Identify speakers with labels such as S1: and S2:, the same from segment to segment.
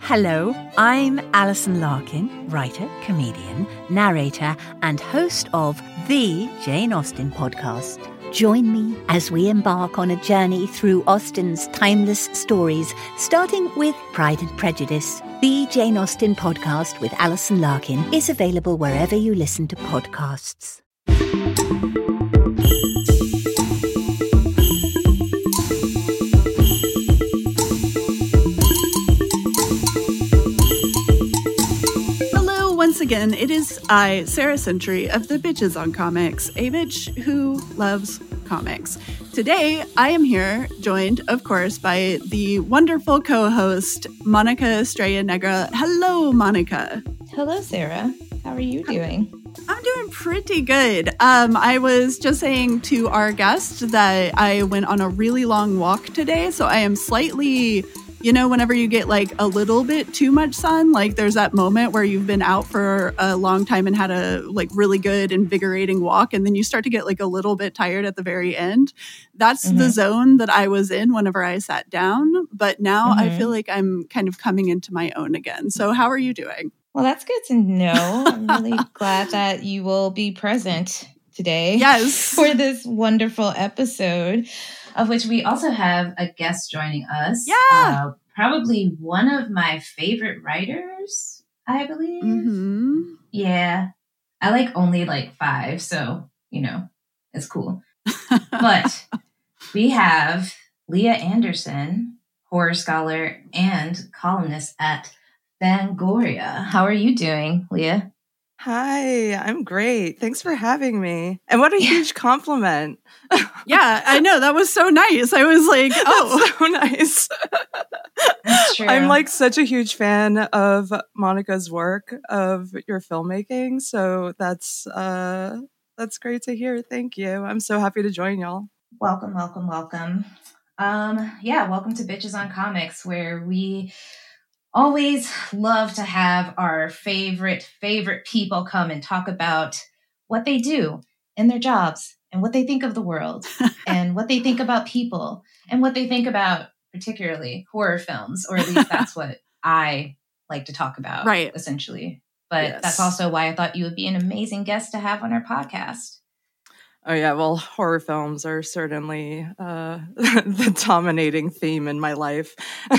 S1: Hello, I'm Alison Larkin, writer, comedian, narrator, and host of the Jane Austen podcast. Join me as we embark on a journey through Austen's timeless stories, starting with Pride and Prejudice. The Jane Austen podcast with Alison Larkin is available wherever you listen to podcasts.
S2: Once again, it is I, Sarah Sentry of the Bitches on Comics, a bitch who loves comics. Today, I am here, joined, of course, by the wonderful co-host, Monica Estrella Negra. Hello, Monica.
S3: Hello, Sarah. How are you doing?
S2: I'm doing pretty good. I was just saying to our guest that I went on a really long walk today, so I am slightly... You know, whenever you get like a little bit too much sun, like there's that moment where you've been out for a long time and had a like really good invigorating walk, and then you start to get like a little bit tired at the very end. That's the zone that I was in whenever I sat down. But now I feel like I'm kind of coming into my own again. So how are you doing?
S3: Well, that's good to know. I'm really glad that you will be present today.
S2: Yes.
S3: For this wonderful episode, of which we also have a guest joining us.
S2: Yeah.
S3: Probably one of my favorite writers, I believe.
S2: Mm-hmm.
S3: Yeah. I like only like 5, so, you know, it's cool. But we have Leah Anderson, horror scholar and columnist at Fangoria. How are you doing, Leah?
S4: Hi, I'm great. Thanks for having me. And what a huge compliment.
S2: Yeah, I know. That was so nice. I was like, oh,
S4: so nice.
S3: That's true.
S4: I'm like such a huge fan of Monica's work, of your filmmaking. So that's great to hear. Thank you. I'm so happy to join y'all.
S3: Welcome. Welcome to Bitches on Comics, where we always love to have our favorite people come and talk about what they do in their jobs and what they think of the world and what they think about people and what they think about particularly horror films, or at least that's what I like to talk about,
S2: right?
S3: Essentially. But That's also why I thought you would be an amazing guest to have on our podcast.
S4: Oh, yeah. Well, horror films are certainly the dominating theme in my life.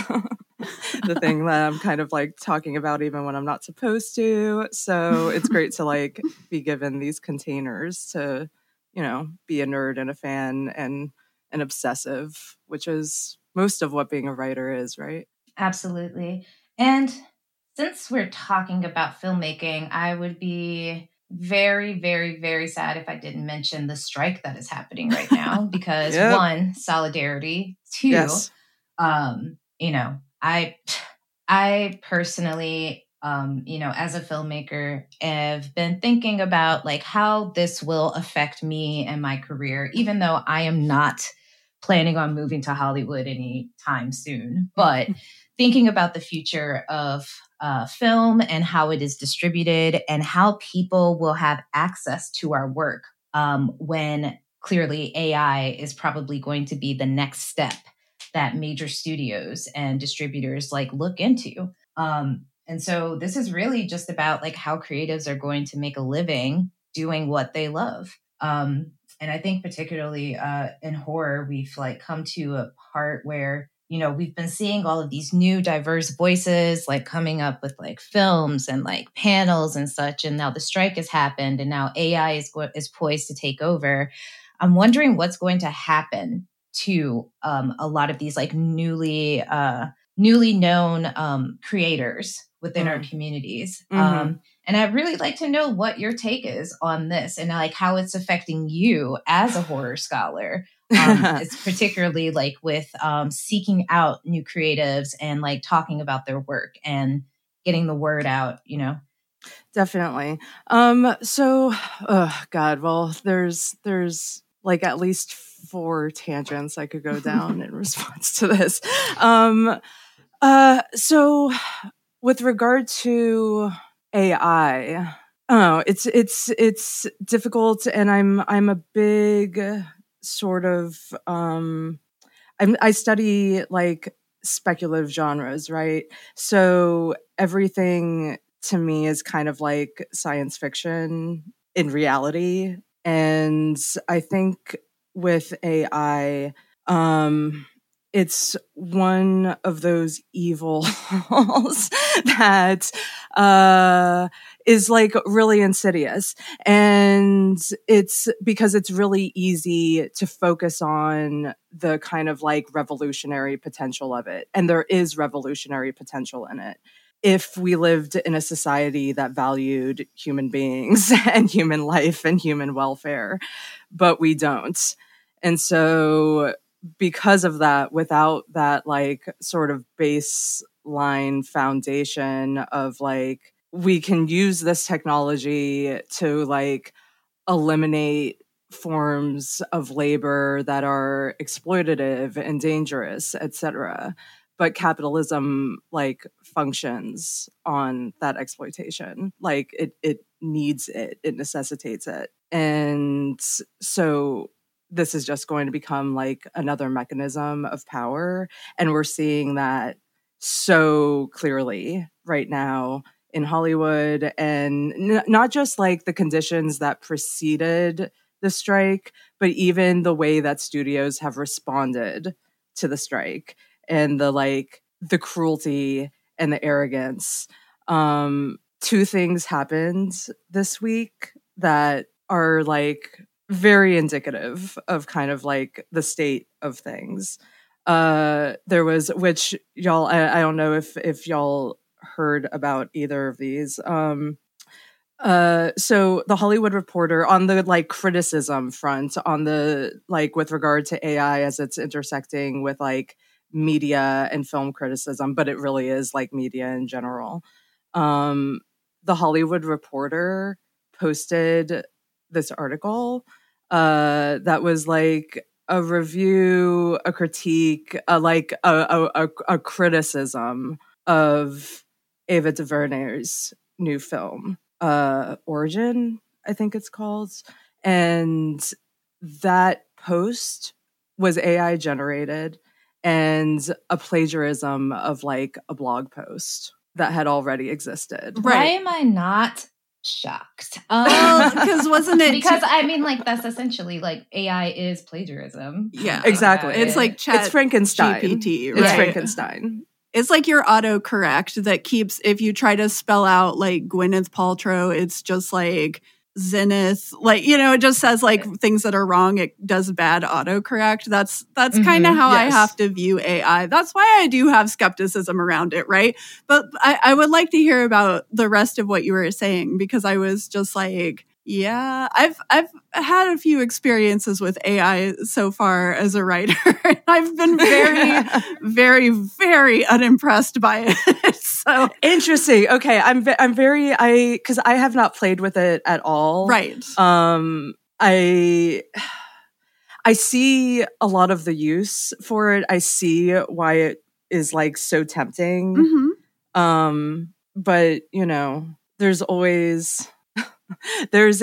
S4: The thing that I'm kind of like talking about even when I'm not supposed to. So it's great to like be given these containers to, you know, be a nerd and a fan and an obsessive, which is most of what being a writer is, right?
S3: Absolutely. And since we're talking about filmmaking, I would be very, very, very sad if I didn't mention the strike that is happening right now, because one, solidarity, 2, you know, I personally, as a filmmaker, have been thinking about like how this will affect me and my career, even though I am not planning on moving to Hollywood anytime soon, but thinking about the future of film and how it is distributed and how people will have access to our work when clearly AI is probably going to be the next step that major studios and distributors like look into. And so this is really just about like how creatives are going to make a living doing what they love. And I think particularly in horror, we've like come to a part where, you know, we've been seeing all of these new diverse voices like coming up with like films and like panels and such. And now the strike has happened and now AI is poised to take over. I'm wondering what's going to happen to a lot of these like newly known creators within our communities. And I'd really like to know what your take is on this and like how it's affecting you as a horror scholar. It's particularly like with seeking out new creatives and like talking about their work and getting the word out, you know?
S4: Definitely. Well, there's like at least 4 tangents I could go down in response to this. So with regard to AI, it's difficult, and I'm a big sort of I study like speculative genres, right? So everything to me is kind of like science fiction in reality. And I think with AI, it's one of those evils that is like really insidious. And it's because it's really easy to focus on the kind of like revolutionary potential of it. And there is revolutionary potential in it if we lived in a society that valued human beings and human life and human welfare, but we don't. And so because of that, without that like sort of baseline foundation of like, we can use this technology to like eliminate forms of labor that are exploitative and dangerous, etc. But capitalism like functions on that exploitation. Like it needs it, it necessitates it. And so this is just going to become like another mechanism of power. And we're seeing that so clearly right now in Hollywood, and not just like the conditions that preceded the strike, but even the way that studios have responded to the strike and the cruelty and the arrogance. Two things happened this week that are like very indicative of kind of like the state of things. There was, which y'all, I don't know if y'all heard about either of these. So the Hollywood Reporter, on the like criticism front, on the like with regard to AI as it's intersecting with like media and film criticism, but it really is like media in general. The Hollywood Reporter posted this article that was like a review, a critique, a criticism of Ava DuVernay's new film, Origin, I think it's called. And that post was AI generated and a plagiarism of like a blog post that had already existed.
S3: Right. Why am I not shocked?
S2: Because wasn't it?
S3: Because I mean, like that's essentially like AI is plagiarism.
S2: Yeah,
S4: exactly.
S2: It's like
S4: it's Frankenstein.
S2: GPT, right?
S4: It's Frankenstein.
S2: It's like your autocorrect that keeps, if you try to spell out like Gwyneth Paltrow, it's just like Zenith, like, you know, it just says like things that are wrong. It does bad autocorrect. That's kind of how I have to view AI. That's why I do have skepticism around it, right? But I would like to hear about the rest of what you were saying, because I was just like, yeah, I've had a few experiences with AI so far as a writer. I've been very, very, very unimpressed by it. So
S4: interesting. Okay, I'm very because I have not played with it at all.
S2: Right.
S4: I see a lot of the use for it. I see why it is like so tempting. Mm-hmm. But you know, there's always. There's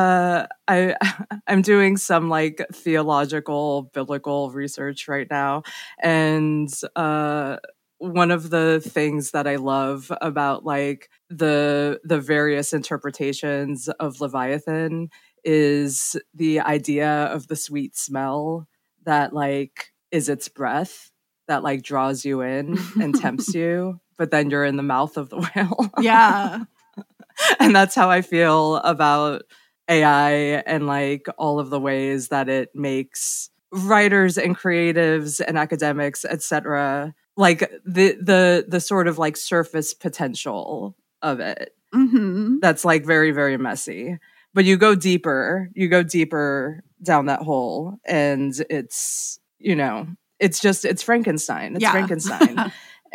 S4: I'm doing some like theological, biblical research right now. And one of the things that I love about like the various interpretations of Leviathan is the idea of the sweet smell that like is its breath that like draws you in and tempts you, but then you're in the mouth of the whale.
S2: Yeah.
S4: And that's how I feel about AI and like all of the ways that it makes writers and creatives and academics, etc., like the sort of like surface potential of it. Mm-hmm. That's like very, very messy. But you go deeper down that hole, and it's, you know, it's Frankenstein. It's Frankenstein.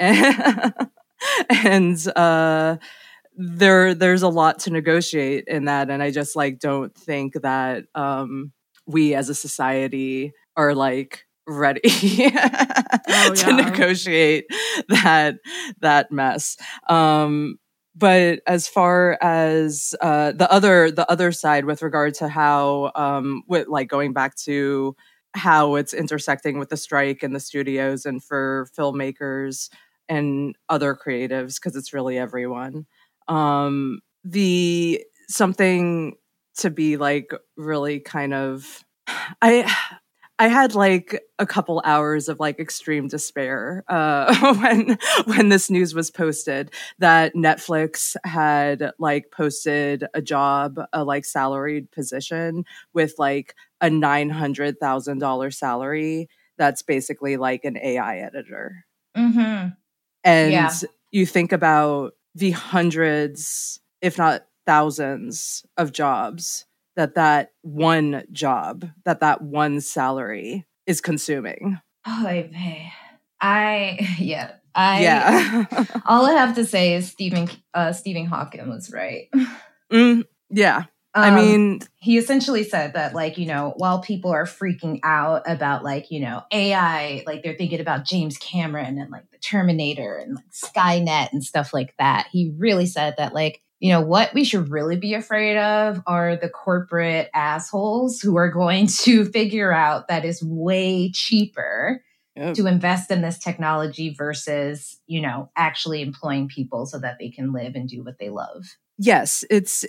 S4: And there's a lot to negotiate in that, and I just like don't think that we as a society are like ready to negotiate that mess. But as far as the other side with regard to how with like going back to how it's intersecting with the strike and the studios and for filmmakers and other creatives, because it's really everyone. The something to be like really kind of, I had like a couple hours of like extreme despair when this news was posted that Netflix had like posted a job, a like salaried position with like a $900,000 salary. That's basically like an AI editor.
S3: Mm-hmm.
S4: And
S3: Yeah.
S4: you think about the hundreds, if not thousands of jobs that one job, that one salary is consuming.
S3: Oh,
S4: Yeah.
S3: All I have to say is Stephen Hawking was right.
S4: Yeah. I mean,
S3: he essentially said that, like, while people are freaking out about, like, AI, like they're thinking about James Cameron and like the Terminator and like Skynet and stuff like that. He really said that, like, what we should really be afraid of are the corporate assholes who are going to figure out that it's way cheaper to invest in this technology versus, actually employing people so that they can live and do what they love.
S4: Yes, it's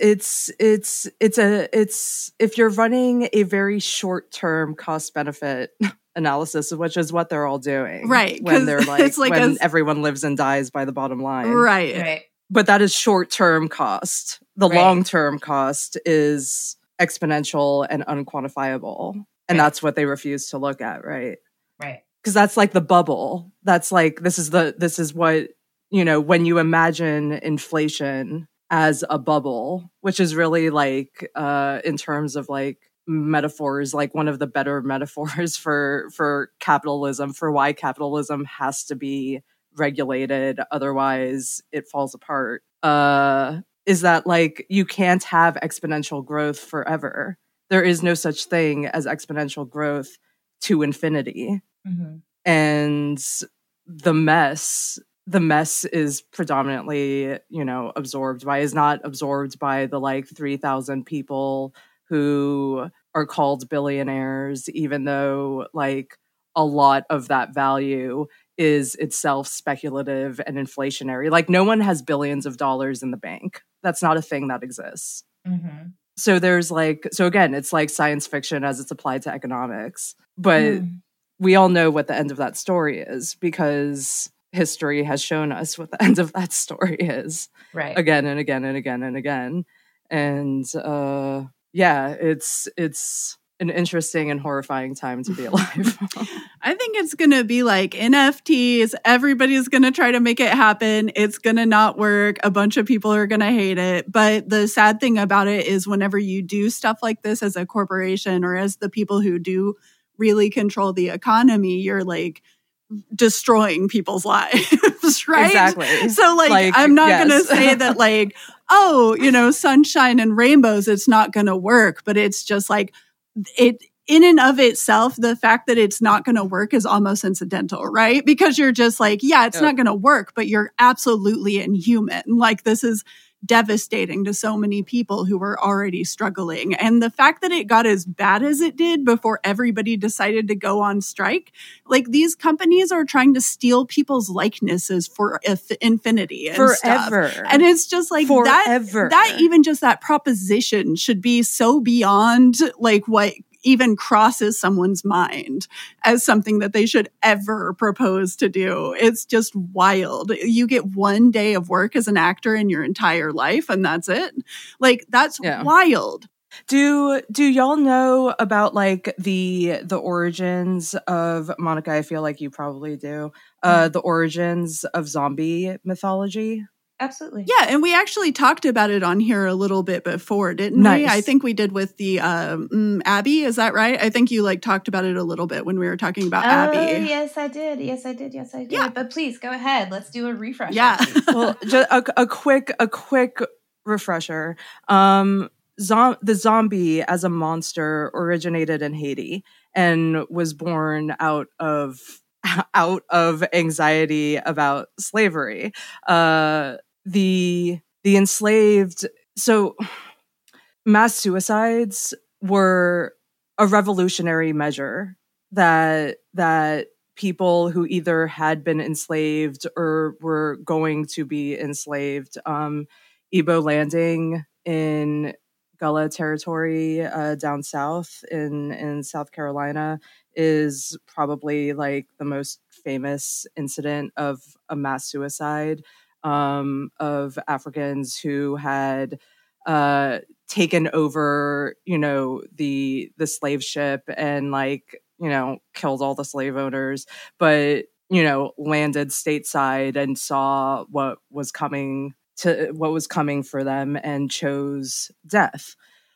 S4: if you're running a very short-term cost benefit analysis, which is what they're all doing,
S2: right?
S4: When they're like when everyone lives and dies by the bottom line,
S2: right.
S4: But that is short-term cost. The long-term cost is exponential and unquantifiable, and that's what they refuse to look at, right?
S3: Right.
S4: Because that's like the bubble. That's like this is what when you imagine inflation as a bubble, which is really like in terms of like metaphors, like one of the better metaphors for capitalism, for why capitalism has to be regulated, otherwise it falls apart, is that like you can't have exponential growth forever. There is no such thing as exponential growth to infinity.
S3: Mm-hmm.
S4: And the mess is predominantly, is not absorbed by the like 3,000 people who are called billionaires, even though like a lot of that value is itself speculative and inflationary. Like no one has billions of dollars in the bank. That's not a thing that exists.
S3: Mm-hmm.
S4: So there's like, so again, it's like science fiction as it's applied to economics, but we all know what the end of that story is because history has shown us what the end of that story is,
S3: right?
S4: Again and again and again and again. And it's an interesting and horrifying time to be alive.
S2: I think it's going to be like NFTs. Everybody's going to try to make it happen. It's going to not work. A bunch of people are going to hate it. But the sad thing about it is whenever you do stuff like this as a corporation or as the people who do really control the economy, you're like destroying people's lives, right?
S4: Exactly.
S2: So like I'm not going to say that like, oh, sunshine and rainbows, it's not going to work. But it's just like it in and of itself, the fact that it's not going to work is almost incidental, right? Because you're just like, yeah, it's not going to work, but you're absolutely inhuman. Like this is devastating to so many people who were already struggling. And the fact that it got as bad as it did before everybody decided to go on strike, like these companies are trying to steal people's likenesses for infinity and
S4: forever.
S2: Stuff. And it's just like
S4: forever.
S2: That even just that proposition should be so beyond like what even crosses someone's mind as something that they should ever propose to do. It's just wild. You get one day of work as an actor in your entire life and that's it. Like that's wild.
S4: Do y'all know about like the origins of Monica? I feel like you probably do. The origins of zombie mythology?
S3: Absolutely.
S2: Yeah, and we actually talked about it on here a little bit before, didn't we? I think we did with the Abby, is that right? I think you like talked about it a little bit when we were talking about Abby.
S3: Yes, I did. Yeah. But please go ahead. Let's do a refresh.
S2: Yeah.
S4: Well, just a quick refresher. The zombie as a monster originated in Haiti and was born out of anxiety about slavery. The enslaved, so mass suicides were a revolutionary measure that people who either had been enslaved or were going to be enslaved. Ebo Landing in Gullah Territory down south in South Carolina is probably like the most famous incident of a mass suicide of Africans who had taken over, the slave ship and killed all the slave owners, but landed stateside and saw what was coming for them and chose death.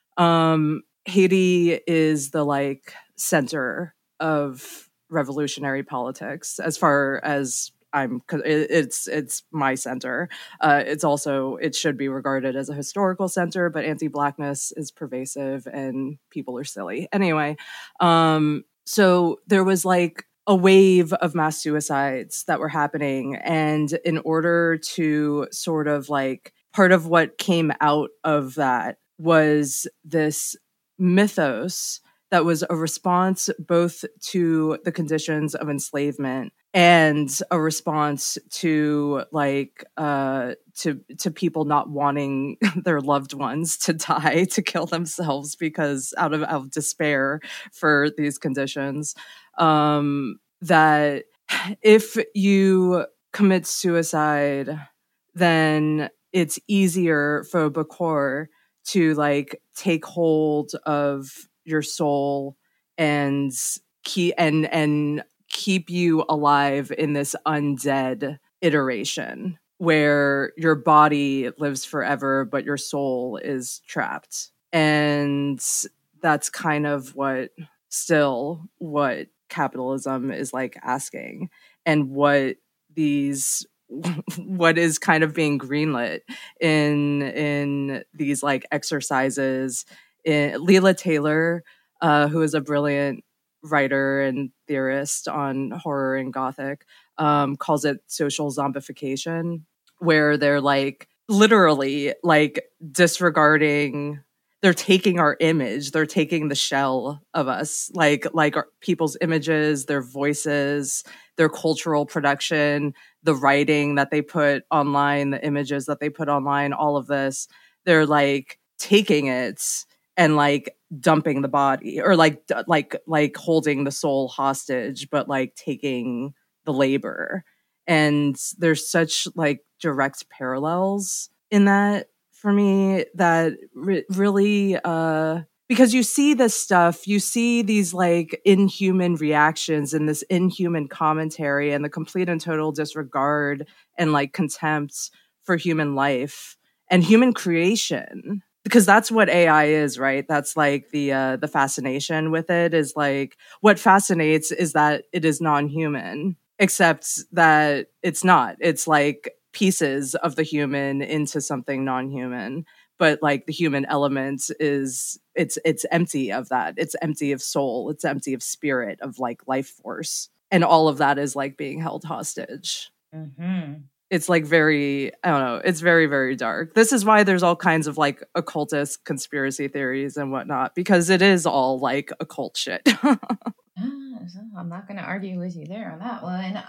S4: Haiti is the center of revolutionary politics as far as it's my center. It should be regarded as a historical center, but anti-Blackness is pervasive and people are silly. Anyway, so there was a wave of mass suicides that were happening. And in order to sort of part of what came out of that was this mythos that was a response both to the conditions of enslavement and a response to to people not wanting their loved ones to die, to kill themselves because out of despair for these conditions. That if you commit suicide, then it's easier for Bokor to take hold of your soul and keep you alive in this undead iteration where your body lives forever, but your soul is trapped. And that's kind of what capitalism is asking, and what is kind of being greenlit in these exercises. Leila Taylor, who is a brilliant writer and theorist on horror and Gothic, calls it social zombification, where they're literally disregarding. They're taking our image. They're taking the shell of us, our people's images, their voices, their cultural production, the writing that they put online, the images that they put online, all of this. They're taking it and dumping the body, or holding the soul hostage, but taking the labor. And there's such direct parallels in that for me that really, because you see this stuff, you see these inhuman reactions and this inhuman commentary and the complete and total disregard and contempt for human life and human creation. Because that's what AI is, right? That's the fascination with it is what fascinates is that it is non-human, except that it's not. It's pieces of the human into something non-human, but the human element is it's empty of that. It's empty of soul. It's empty of spirit, of life force, and all of that is being held hostage. Mm-hmm. It's very, I don't know, it's very, very dark. This is why there's all kinds of occultist conspiracy theories and whatnot, because it is all occult shit.
S3: I'm not going to argue with you there on that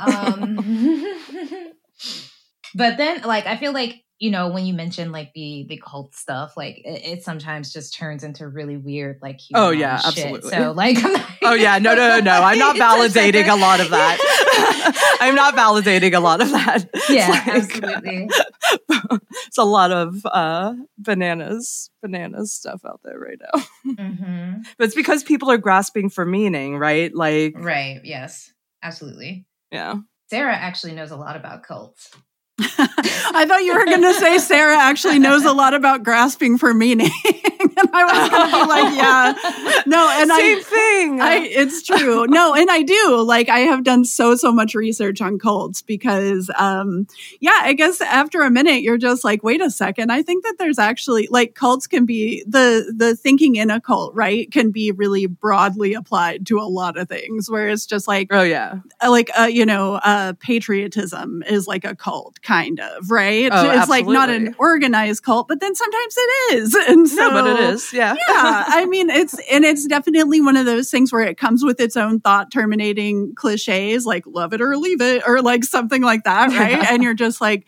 S3: one. But then I feel when you mention the cult stuff, it sometimes just turns into really weird human shit.
S4: Absolutely.
S3: So
S4: oh yeah, no. I'm not validating a lot of that. I'm not validating a lot of that.
S3: Yeah, absolutely.
S4: It's a lot of bananas stuff out there right now. Mm-hmm. But it's because people are grasping for meaning, right?
S3: Right. Yes, absolutely.
S4: Yeah.
S3: Sarah actually knows a lot about cults.
S2: I thought you were going to say Sarah actually knows a lot about grasping for meaning. And I was going to be yeah. No, and
S4: Same thing.
S2: It's true. No, and I do. I have done so much research on cults because, I guess after a minute, you're just wait a second. I think that there's actually, cults can be, the thinking in a cult, right, can be really broadly applied to a lot of things, where it's just patriotism is a cult. kind of, right?
S4: Oh,
S2: it's like not
S4: absolutely.
S2: an organized cult, but then sometimes it is. And so,
S4: No, but it is. Yeah.
S2: yeah, I mean, it's definitely one of those things where it comes with its own thought terminating cliches, like love it or leave it, or like something like that, right?
S4: Yeah.
S2: And you're just like,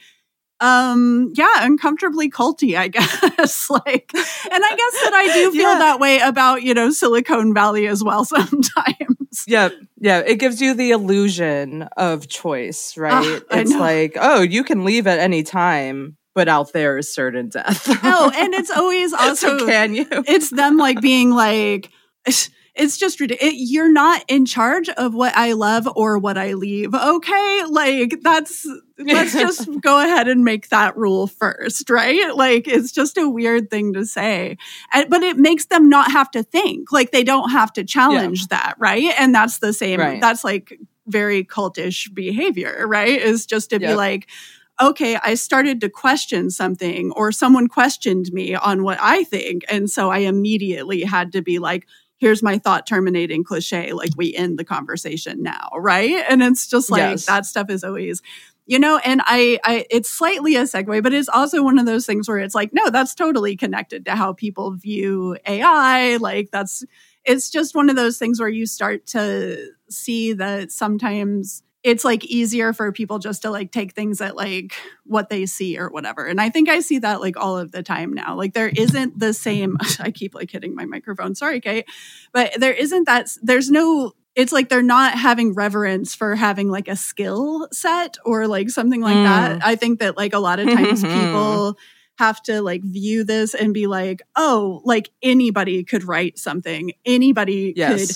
S2: uncomfortably culty, I guess. Like, and I guess that I do feel that way about, Silicon Valley as well sometimes.
S4: Yeah. It gives you the illusion of choice, right?
S2: I
S4: It's
S2: know.
S4: like, oh, you can leave at any time, but out there is certain death.
S2: Oh, and it's always also,
S4: So can you?
S2: it's them like being like, it's just ridiculous. You're not in charge of what I love or what I leave. Okay. Like let's just go ahead and make that rule first. Right. Like it's just a weird thing to say, but it makes them not have to think, like they don't have to challenge that. Right. And that's the same.
S4: Right.
S2: That's like very cultish behavior, right? Is just to be like, okay, I started to question something or someone questioned me on what I think. And so I immediately had to be like, here's my thought terminating cliche, like we end the conversation now, right? And it's just like that stuff is always, and I it's slightly a segue, but it's also one of those things where it's like, no, that's totally connected to how people view AI. Like it's just one of those things where you start to see that sometimes it's like easier for people just to like take things at like what they see or whatever. And I think I see that like all of the time now. Like there isn't the same, I keep like hitting my microphone. Sorry, Kate. But there isn't that, there's no, it's like they're not having reverence for having like a skill set or like something like that. I think that like a lot of times people have to like view this and be like, oh, like anybody could write something. Anybody could,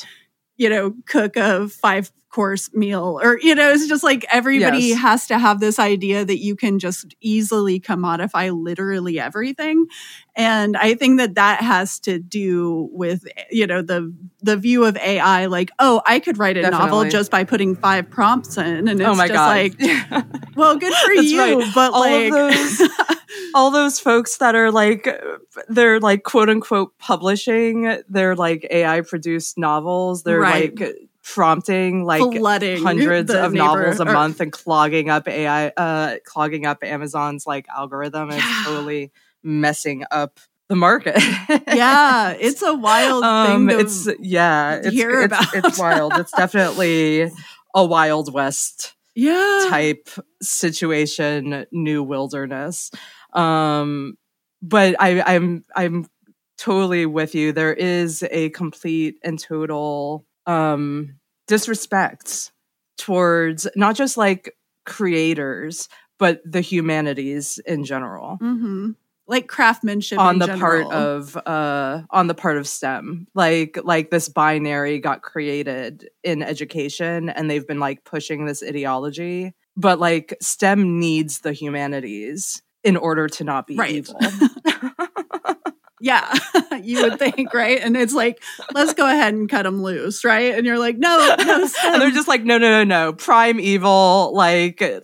S2: cook a 5-course meal or, it's just like everybody has to have this idea that you can just easily commodify literally everything. And I think that has to do with, the view of AI, like, oh, I could write a novel just by putting 5 prompts in. And it's just like, well, good for you. Right. But
S4: all
S2: like
S4: of those, all those folks that are like, they're like quote unquote publishing their like AI produced novels. They're like prompting like
S2: flooding
S4: hundreds of novels a month and clogging up Amazon's like algorithm. It's totally messing up the market.
S2: Yeah, it's a wild thing to hear about.
S4: It's wild. It's definitely a Wild West type situation, new wilderness. But I'm totally with you. There is a complete and total disrespect towards not just like creators, but the humanities in general.
S2: Mm-hmm. Like craftsmanship
S4: on
S2: in
S4: the
S2: general.
S4: on the part of STEM. Like this binary got created in education and they've been like pushing this ideology. But like STEM needs the humanities in order to not be evil.
S2: Yeah, you would think, right? And it's like, let's go ahead and cut them loose, right? And you're like, no.
S4: And they're just like, no. Prime evil, because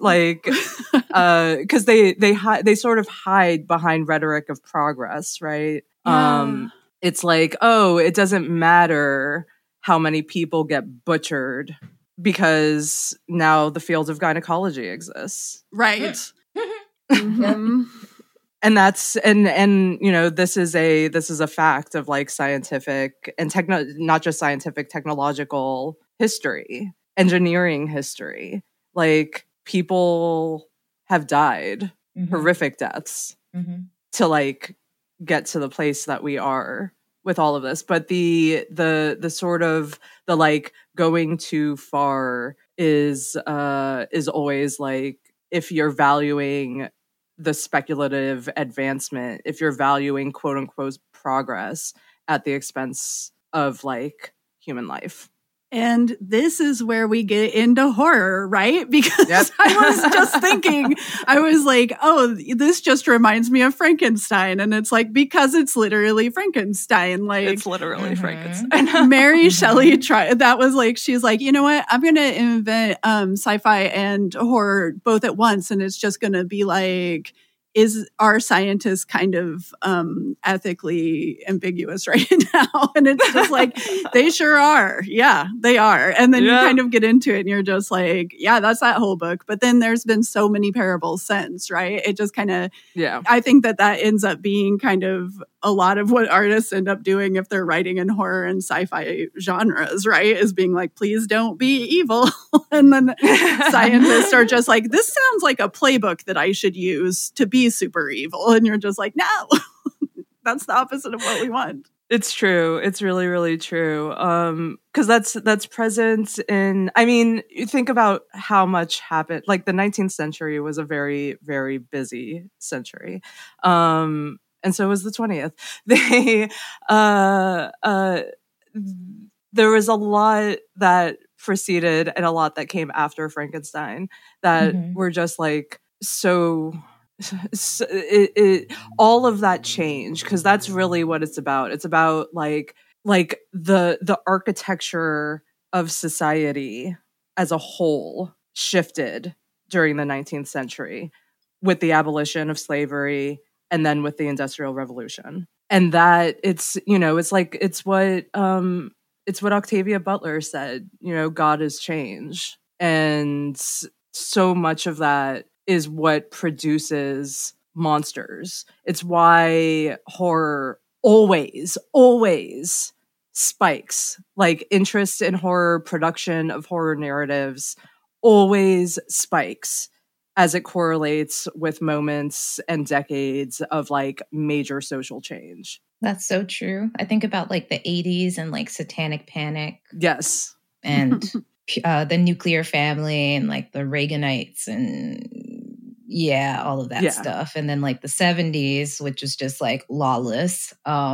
S4: they sort of hide behind rhetoric of progress, right?
S2: Yeah.
S4: It's like, oh, it doesn't matter how many people get butchered because now the field of gynecology exists,
S2: right? Mm-hmm.
S4: And that's and this is a fact of like scientific and not just scientific, technological history, engineering history. Like people have died horrific deaths to like get to the place that we are with all of this. But the sort of the like going too far is always like, if you're valuing the speculative advancement, if you're valuing quote unquote progress at the expense of like human life.
S2: And this is where we get into horror, right? Because I was just thinking, I was like, oh, this just reminds me of Frankenstein. And it's like, because it's literally Frankenstein. Like,
S4: it's literally Frankenstein.
S2: Mary Shelley tried, that was like, she's like, you know what? I'm going to invent sci-fi and horror both at once. And it's just going to be like are scientists kind of ethically ambiguous right now? And it's just like, they sure are. Yeah, they are. And then you kind of get into it and you're just like, yeah, that's that whole book. But then there's been so many parables since, right? It just kind of, I think that ends up being kind of a lot of what artists end up doing if they're writing in horror and sci-fi genres, right? Is being like, please don't be evil. And then scientists are just like, this sounds like a playbook that I should use to be super evil. And you're just like, no, that's the opposite of what we want.
S4: It's true. It's really, really true. Because that's present in, I mean, you think about how much happened. Like the 19th century was a very, very busy century. And so was the 20th. There was a lot that preceded and a lot that came after Frankenstein that were just like all of that change, because that's really what it's about. It's about like the architecture of society as a whole shifted during the 19th century with the abolition of slavery and then with the Industrial Revolution. And that it's what Octavia Butler said, God is change. And so much of that is what produces monsters. It's why horror always spikes. Like interest in horror, production of horror narratives always spikes as it correlates with moments and decades of like major social change.
S3: That's so true. I think about like the 80s and like Satanic Panic.
S4: Yes.
S3: And the nuclear family and like the Reaganites and all of that stuff. And then like the 70s, which was just like lawless.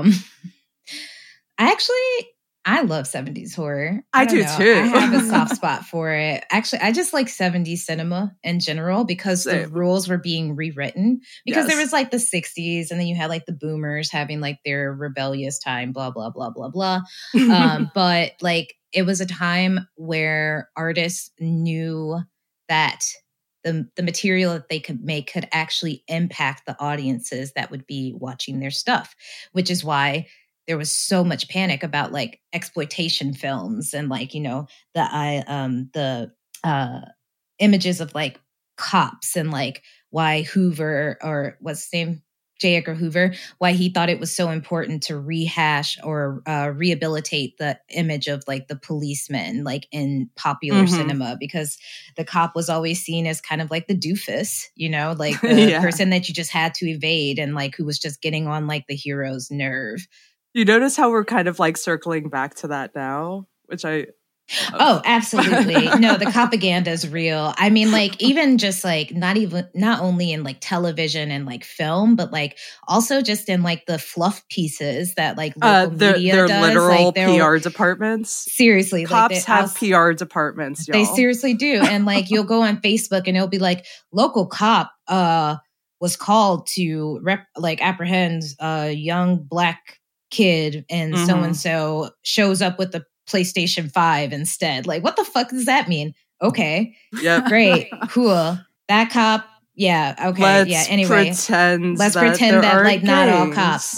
S3: I love 70s horror.
S4: I do too.
S3: I have a soft spot for it. Actually, I just like 70s cinema in general because the rules were being rewritten. Because there was like the 60s and then you had like the boomers having like their rebellious time, blah, blah, blah, blah, blah. But like it was a time where artists knew that the material that they could make could actually impact the audiences that would be watching their stuff, which is why there was so much panic about like exploitation films and like, the images of like cops and like why Hoover, or what's his name? J. Edgar Hoover, why he thought it was so important to rehash or rehabilitate the image of like the policeman, like in popular cinema, because the cop was always seen as kind of like the doofus, like the person that you just had to evade and like who was just getting on like the hero's nerve.
S4: You notice how we're kind of like circling back to that now, which I...
S3: Oh, absolutely. No, the propaganda is real. I mean, like, even just like, not only in like television and like film, but like also just in like the fluff pieces that like local media
S4: they're
S3: does.
S4: Literal
S3: like,
S4: PR departments.
S3: Seriously.
S4: Cops have PR departments, y'all.
S3: They seriously do. And like, you'll go on Facebook and it'll be like, local cop was called to apprehend a young Black kid and so-and-so shows up with the PlayStation 5 instead. Like, what the fuck does that mean? Okay.
S4: Yeah.
S3: Great. Cool. That cop. Yeah. Okay. Anyway, let's pretend that like not all cops.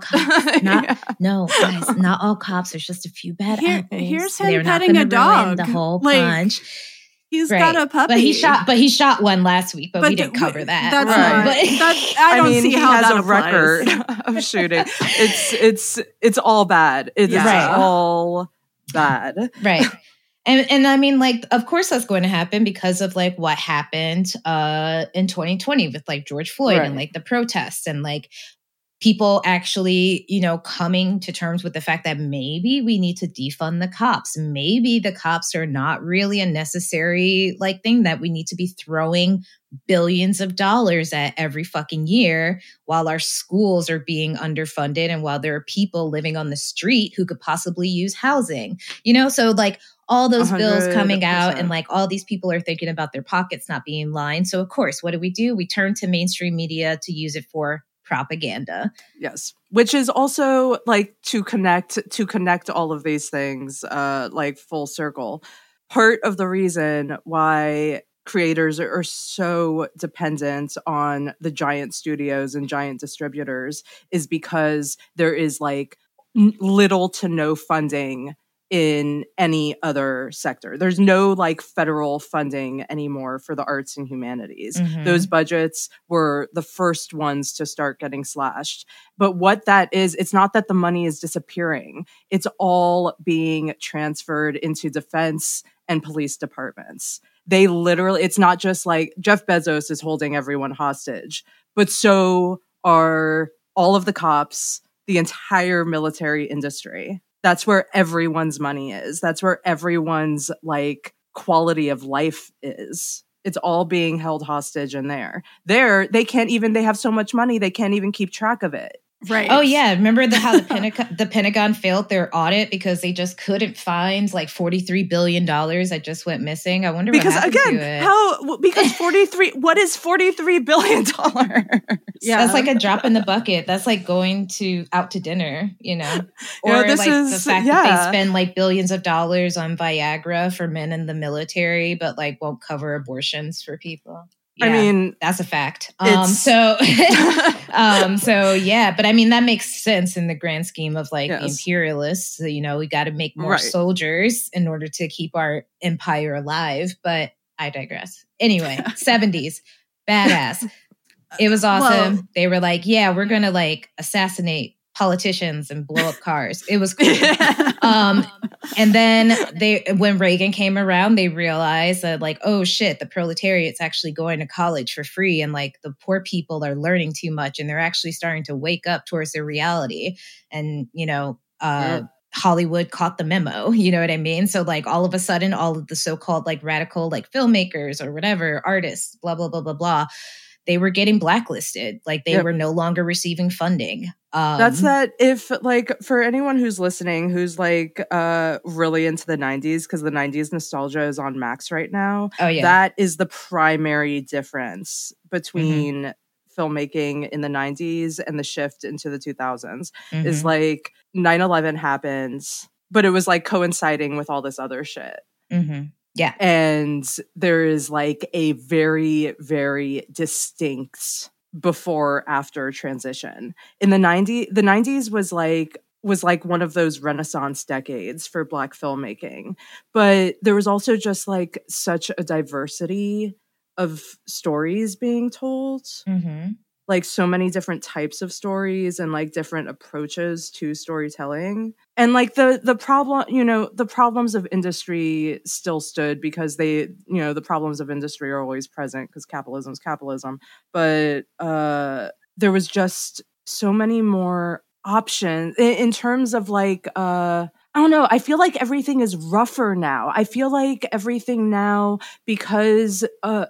S3: No, guys, not all cops. There's just a few bad apples.
S2: Here's him petting a dog.
S3: The whole bunch.
S2: He's got a puppy.
S3: But he shot one last week, but we didn't cover that.
S2: That's right. I don't see how
S4: he has
S2: that
S4: a record of shooting. It's all bad. It's all bad.
S3: Right. And I mean, like, of course that's going to happen because of like what happened in 2020 with like George Floyd and like the protests and like people actually, coming to terms with the fact that maybe we need to defund the cops. Maybe the cops are not really a necessary like thing that we need to be throwing billions of dollars at every fucking year while our schools are being underfunded and while there are people living on the street who could possibly use housing, so like all those bills coming out and like all these people are thinking about their pockets not being lined. So of course, what do? We turn to mainstream media to use it for propaganda.
S4: Yes. Which is also like to connect all of these things like full circle. Part of the reason why creators are so dependent on the giant studios and giant distributors is because there is like little to no funding in any other sector. There's no like federal funding anymore for the arts and humanities.
S3: Mhm.
S4: Those budgets were the first ones to start getting slashed. But what that is, it's not that the money is disappearing. It's all being transferred into defense and police departments. They literally, it's not just like Jeff Bezos is holding everyone hostage, but so are all of the cops, the entire military industry. That's where everyone's money is. That's where everyone's like quality of life is. It's all being held hostage in there. They can't even, they have so much money, they can't even keep track of it.
S2: Right.
S3: Oh yeah, remember how the Pentagon failed their audit because they just couldn't find like $43 billion that just went missing. I wonder
S4: because
S3: what happened
S4: again,
S3: to it.
S4: Because what is $43 billion?
S2: Yeah.
S3: That's like a drop in the bucket. That's like going out to dinner, you know? Or
S4: this
S3: like
S4: is-
S3: the fact that they spend like billions of dollars on Viagra for men in the military, but like won't cover abortions for people. Yeah,
S4: I mean,
S3: that's a fact.
S4: it's-
S3: So yeah, but I mean, that makes sense in the grand scheme of like the
S4: Yes.
S3: imperialists. You know, we got to make more
S4: Right.
S3: soldiers in order to keep our empire alive. But I digress. Anyway, 70s, badass. It was awesome.
S2: Well-
S3: They were like, yeah, we're going to like assassinate politicians and blow up cars. It was cool. And then when Reagan came around, they realized that like, oh shit, the proletariat's actually going to college for free. And like the poor people are learning too much and they're actually starting to wake up towards their reality. And, you know, Hollywood caught the memo, you know what I mean? So like all of a sudden, all of the so-called like radical, like filmmakers or whatever, artists, blah, blah, blah, blah, blah, they were getting blacklisted. Like they were no longer receiving funding.
S4: That's that. If like for anyone who's listening, who's like really into the 90s, because the 90s nostalgia is on max right now.
S3: Oh yeah.
S4: That is the primary difference between filmmaking in the 90s and the shift into the 2000s is like 9/11 happens, but it was like coinciding with all this other shit.
S3: Yeah.
S4: And there is like a very, very distinct before after transition. In the 90s was like one of those Renaissance decades for Black filmmaking. But there was also just like such a diversity of stories being told. Like so many different types of stories and like different approaches to storytelling. And like the problem, you know, the problems of industry still stood because the problems of industry are always present because capitalism is capitalism. But there was just so many more options in terms of like, I don't know. I feel like everything is rougher now. I feel like everything now because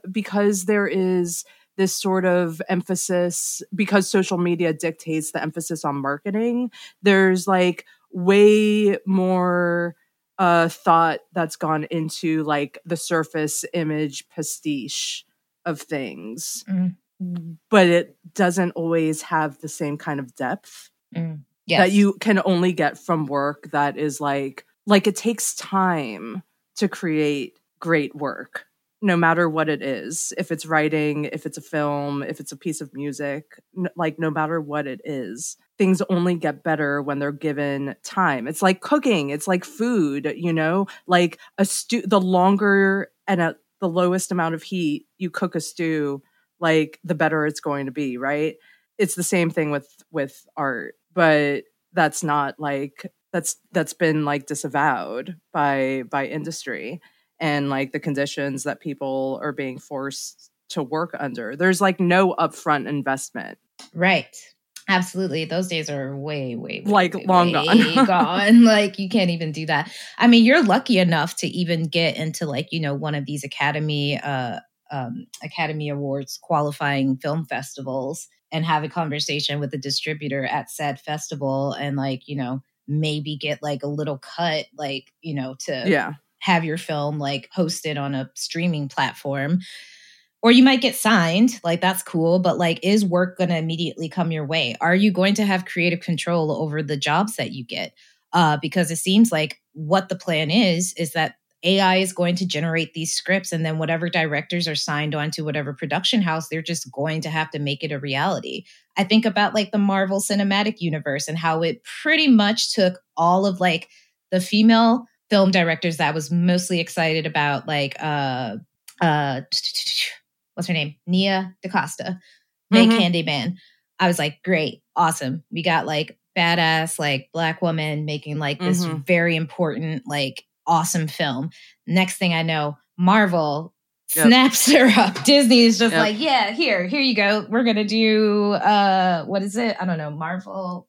S4: there is this sort of emphasis, because social media dictates the emphasis on marketing, there's like way more thought that's gone into like the surface image pastiche of things. But it doesn't always have the same kind of depth that you can only get from work that is like it takes time to create great work. No matter what it is, if it's writing, if it's a film, if it's a piece of music, like no matter what it is, things only get better when they're given time. It's like cooking. It's like food, you know, like the longer and at the lowest amount of heat you cook a stew, like the better it's going to be, right? It's the same thing with art, but that's not like, that's been like disavowed by industry. And like the conditions that people are being forced to work under. There's like no upfront investment.
S3: Right. Absolutely. Those days are way
S4: long gone.
S3: gone. Like you can't even do that. I mean, you're lucky enough to even get into like, you know, one of these Academy Awards qualifying film festivals and have a conversation with the distributor at said festival and like, you know, maybe get like a little cut, like, you know, to have your film like hosted on a streaming platform, or you might get signed. Like that's cool. But like, is work going to immediately come your way? Are you going to have creative control over the jobs that you get? Because it seems like what the plan is that AI is going to generate these scripts, and then whatever directors are signed on to whatever production house, they're just going to have to make it a reality. I think about like the Marvel Cinematic Universe and how it pretty much took all of like the female film directors that I was mostly excited about, like what's her name? Nia DaCosta, make Candyman. I was like, great, awesome. We got like badass, like Black woman making like this very important, like awesome film. Next thing I know, Marvel snaps her up. Disney is just like, yeah, here you go. We're going to do, what is it? I don't know. Marvel.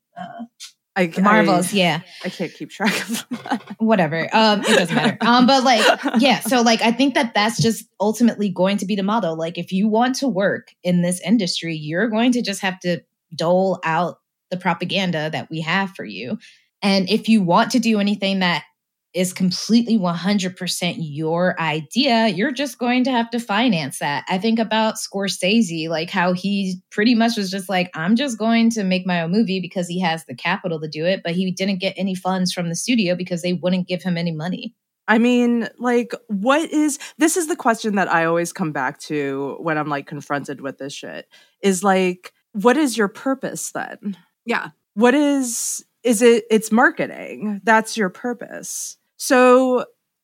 S3: Marvels, I
S4: can't keep track of that.
S3: Whatever. It doesn't matter. But like, yeah. So like, I think that that's just ultimately going to be the model. Like, if you want to work in this industry, you're going to just have to dole out the propaganda that we have for you. And if you want to do anything that is completely 100% your idea, you're just going to have to finance that. I think about Scorsese, like how he pretty much was just like, I'm just going to make my own movie because he has the capital to do it, but he didn't get any funds from the studio because they wouldn't give him any money.
S4: I mean, like, this is the question that I always come back to when I'm like confronted with this shit, is like, what is your purpose then?
S2: Yeah.
S4: What is it? It's marketing. That's your purpose. So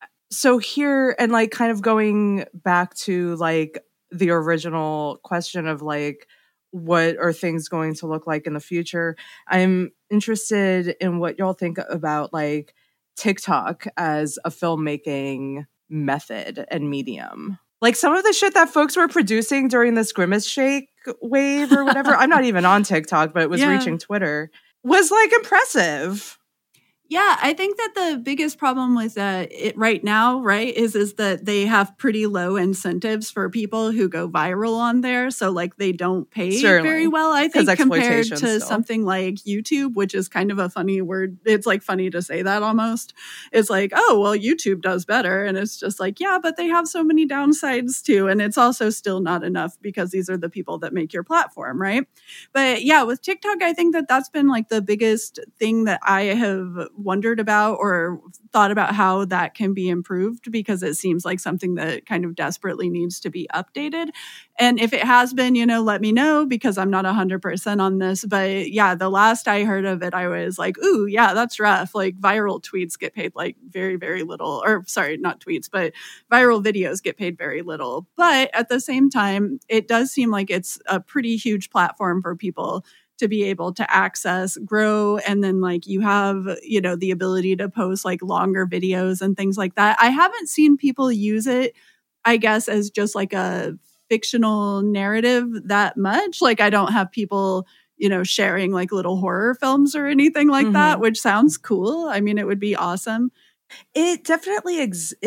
S4: here, and like kind of going back to like the original question of like, what are things going to look like in the future? I'm interested in what y'all think about like TikTok as a filmmaking method and medium. Like some of the shit that folks were producing during this Grimace Shake wave or whatever, I'm not even on TikTok, but it was reaching Twitter, was like impressive.
S2: Yeah, I think that the biggest problem with it right now, right, is that they have pretty low incentives for people who go viral on there. So, like, they don't pay very well, I think, compared to something like YouTube, which is kind of a funny word. It's, like, funny to say that almost. It's like, oh, well, YouTube does better. And it's just like, yeah, but they have so many downsides, too. And it's also still not enough because these are the people that make your platform, right? But, yeah, with TikTok, I think that that's been, like, the biggest thing that I have wondered about or thought about how that can be improved, because it seems like something that kind of desperately needs to be updated. And if it has been, let me know, because I'm not 100% on this. But yeah, the last I heard of it, I was like, ooh, yeah, that's rough. Like viral tweets get paid like very, very little, or sorry, not tweets, but viral videos get paid very little. But at the same time, it does seem like it's a pretty huge platform for people to be able to access, grow, and then like you have, the ability to post like longer videos and things like that. I haven't seen people use it, I guess, as just like a fictional narrative that much. Like I don't have people, sharing like little horror films or anything like that, which sounds cool. I mean, it would be awesome.
S4: It definitely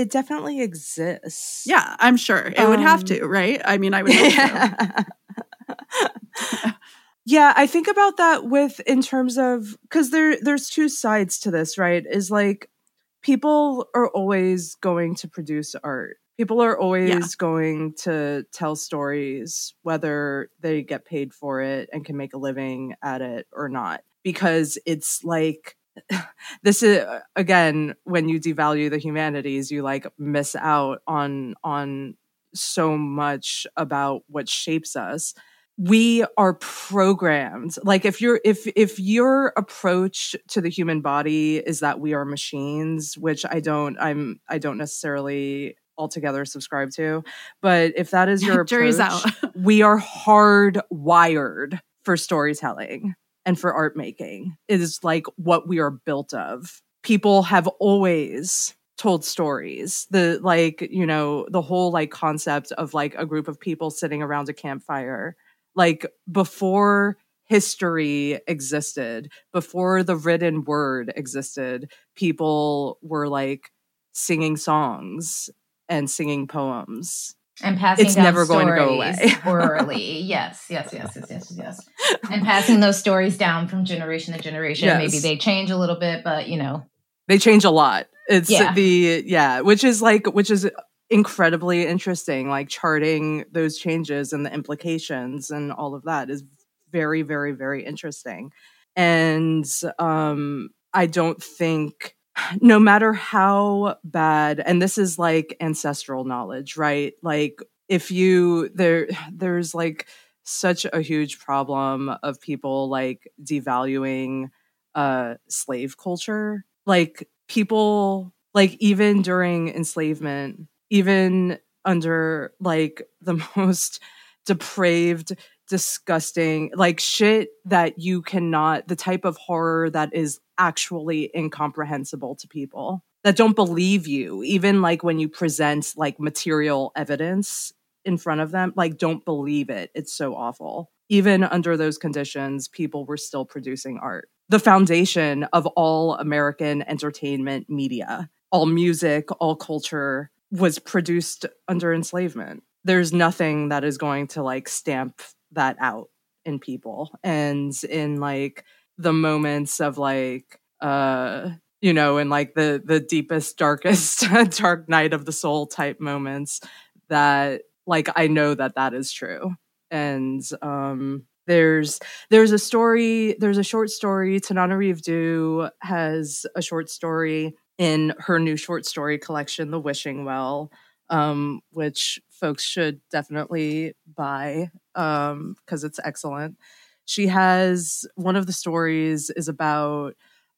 S4: exists.
S2: Yeah, I'm sure it would have to, right? I mean, I would hope so.
S4: Yeah, I think about that in terms of, because there's two sides to this, right? Is like people are always going to produce art. People are always going to tell stories, whether they get paid for it and can make a living at it or not. Because it's like, this is, again, when you devalue the humanities, you like miss out on so much about what shapes us. We are programmed. Like if your approach to the human body is that we are machines, which I don't necessarily altogether subscribe to, but if that is your approach, we are hardwired for storytelling and for art making. It is like what we are built of. People have always told stories. The whole like concept of like a group of people sitting around a campfire. Like before history existed, before the written word existed, people were like singing songs and singing poems.
S3: And passing
S4: it's
S3: down
S4: never
S3: stories
S4: going to go away.
S3: orally. Yes. And passing those stories down from generation to generation. Yes. Maybe they change a little bit, but
S4: they change a lot. It's which is incredibly interesting. Like charting those changes and the implications and all of that is very, very, very interesting. And I don't think no matter how bad, and this is like ancestral knowledge, right? Like if you there's like such a huge problem of people like devaluing slave culture. Like people, like even during enslavement, even under like the most depraved, disgusting, like shit that you cannot, the type of horror that is actually incomprehensible to people that don't believe you, even like when you present like material evidence in front of them, like don't believe it. It's so awful. Even under those conditions, people were still producing art. The foundation of all American entertainment media, all music, all culture was produced under enslavement. There's nothing that is going to like stamp that out in people. And in like the moments of like, you know, in like the deepest, darkest, dark night of the soul type moments, that like I know that that is true. And there's a story, there's a short story. Tananarive Due has a short story in her new short story collection, The Wishing Well, which folks should definitely buy because it's excellent. She has, one of the stories is about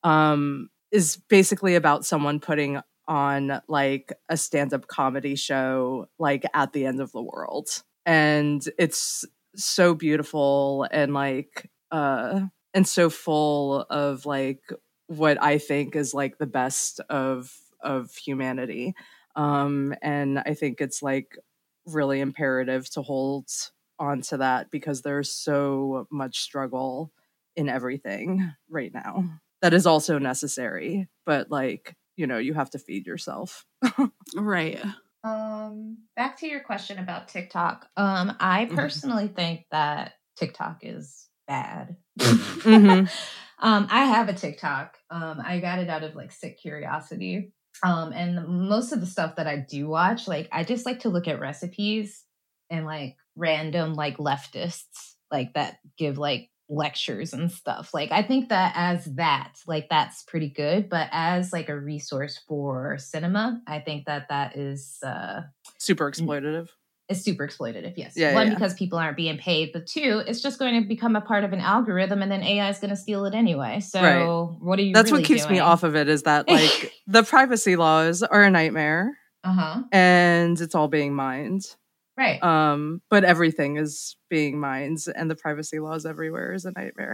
S4: is basically about someone putting on like a stand-up comedy show like at the end of the world, and it's so beautiful and like and so full of like what I think is like the best of humanity. And I think it's like really imperative to hold on to that because there's so much struggle in everything right now that is also necessary, but like, you know, you have to feed yourself.
S2: Right.
S3: Back to your question about TikTok. I personally think that TikTok is bad.
S4: Mm-hmm.
S3: I have a TikTok. I got it out of like sick curiosity. And most of the stuff that I do watch, like I just like to look at recipes and like random like leftists like that give like lectures and stuff. Like I think that as that, like that's pretty good, but as like a resource for cinema, I think that that is
S4: super exploitative.
S3: It's super exploitative, yes.
S4: Yeah,
S3: One,
S4: yeah.
S3: because people aren't being paid, but two, it's just going to become a part of an algorithm and then AI is going to steal it anyway. So
S4: Right.
S3: What are you
S4: That's
S3: really
S4: what keeps
S3: doing?
S4: me off of it is that like the privacy laws are a nightmare.
S3: Uh-huh.
S4: And it's all being mined.
S3: Right.
S4: But everything is being mined and the privacy laws everywhere is a nightmare.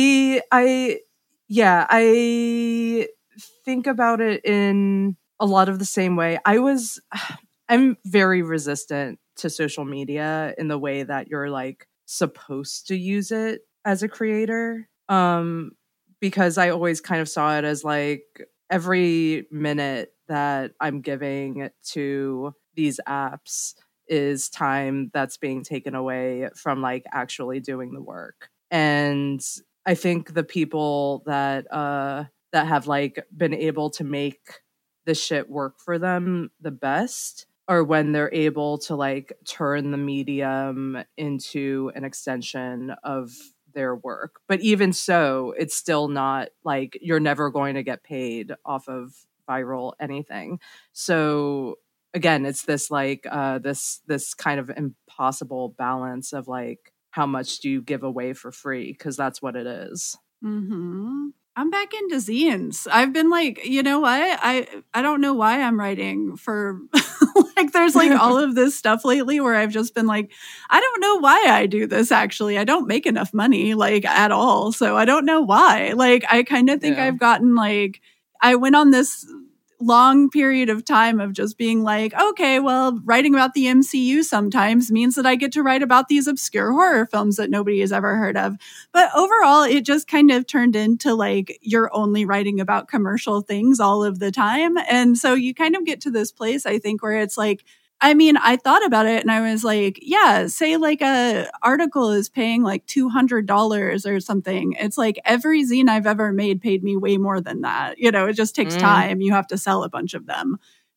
S4: I think about it in a lot of the same way. I'm very resistant to social media in the way that you're like supposed to use it as a creator. Because I always kind of saw it as like every minute that I'm giving to these apps is time that's being taken away from like actually doing the work. And I think the people that have like been able to make this shit work for them the best are when they're able to like turn the medium into an extension of their work. But even so, it's still not like you're never going to get paid off of viral anything. So again, it's this like this kind of impossible balance of like how much do you give away for free, because that's what it is.
S2: Mm-hmm. I'm back into zines. I've been like, you know what? I don't know why I'm writing for like there's like all of this stuff lately where I've just been like, I don't know why I do this actually. I don't make enough money like at all. So I don't know why. Like I kind of think I've gotten like I went on this long period of time of just being like, okay, well, writing about the MCU sometimes means that I get to write about these obscure horror films that nobody has ever heard of. But overall, it just kind of turned into like, you're only writing about commercial things all of the time. And so you kind of get to this place, I think, where it's like, I mean, I thought about it and I was like, yeah, say like a article is paying like $200 or something. It's like every zine I've ever made paid me way more than that. You know, it just takes time. You have to sell a bunch of them,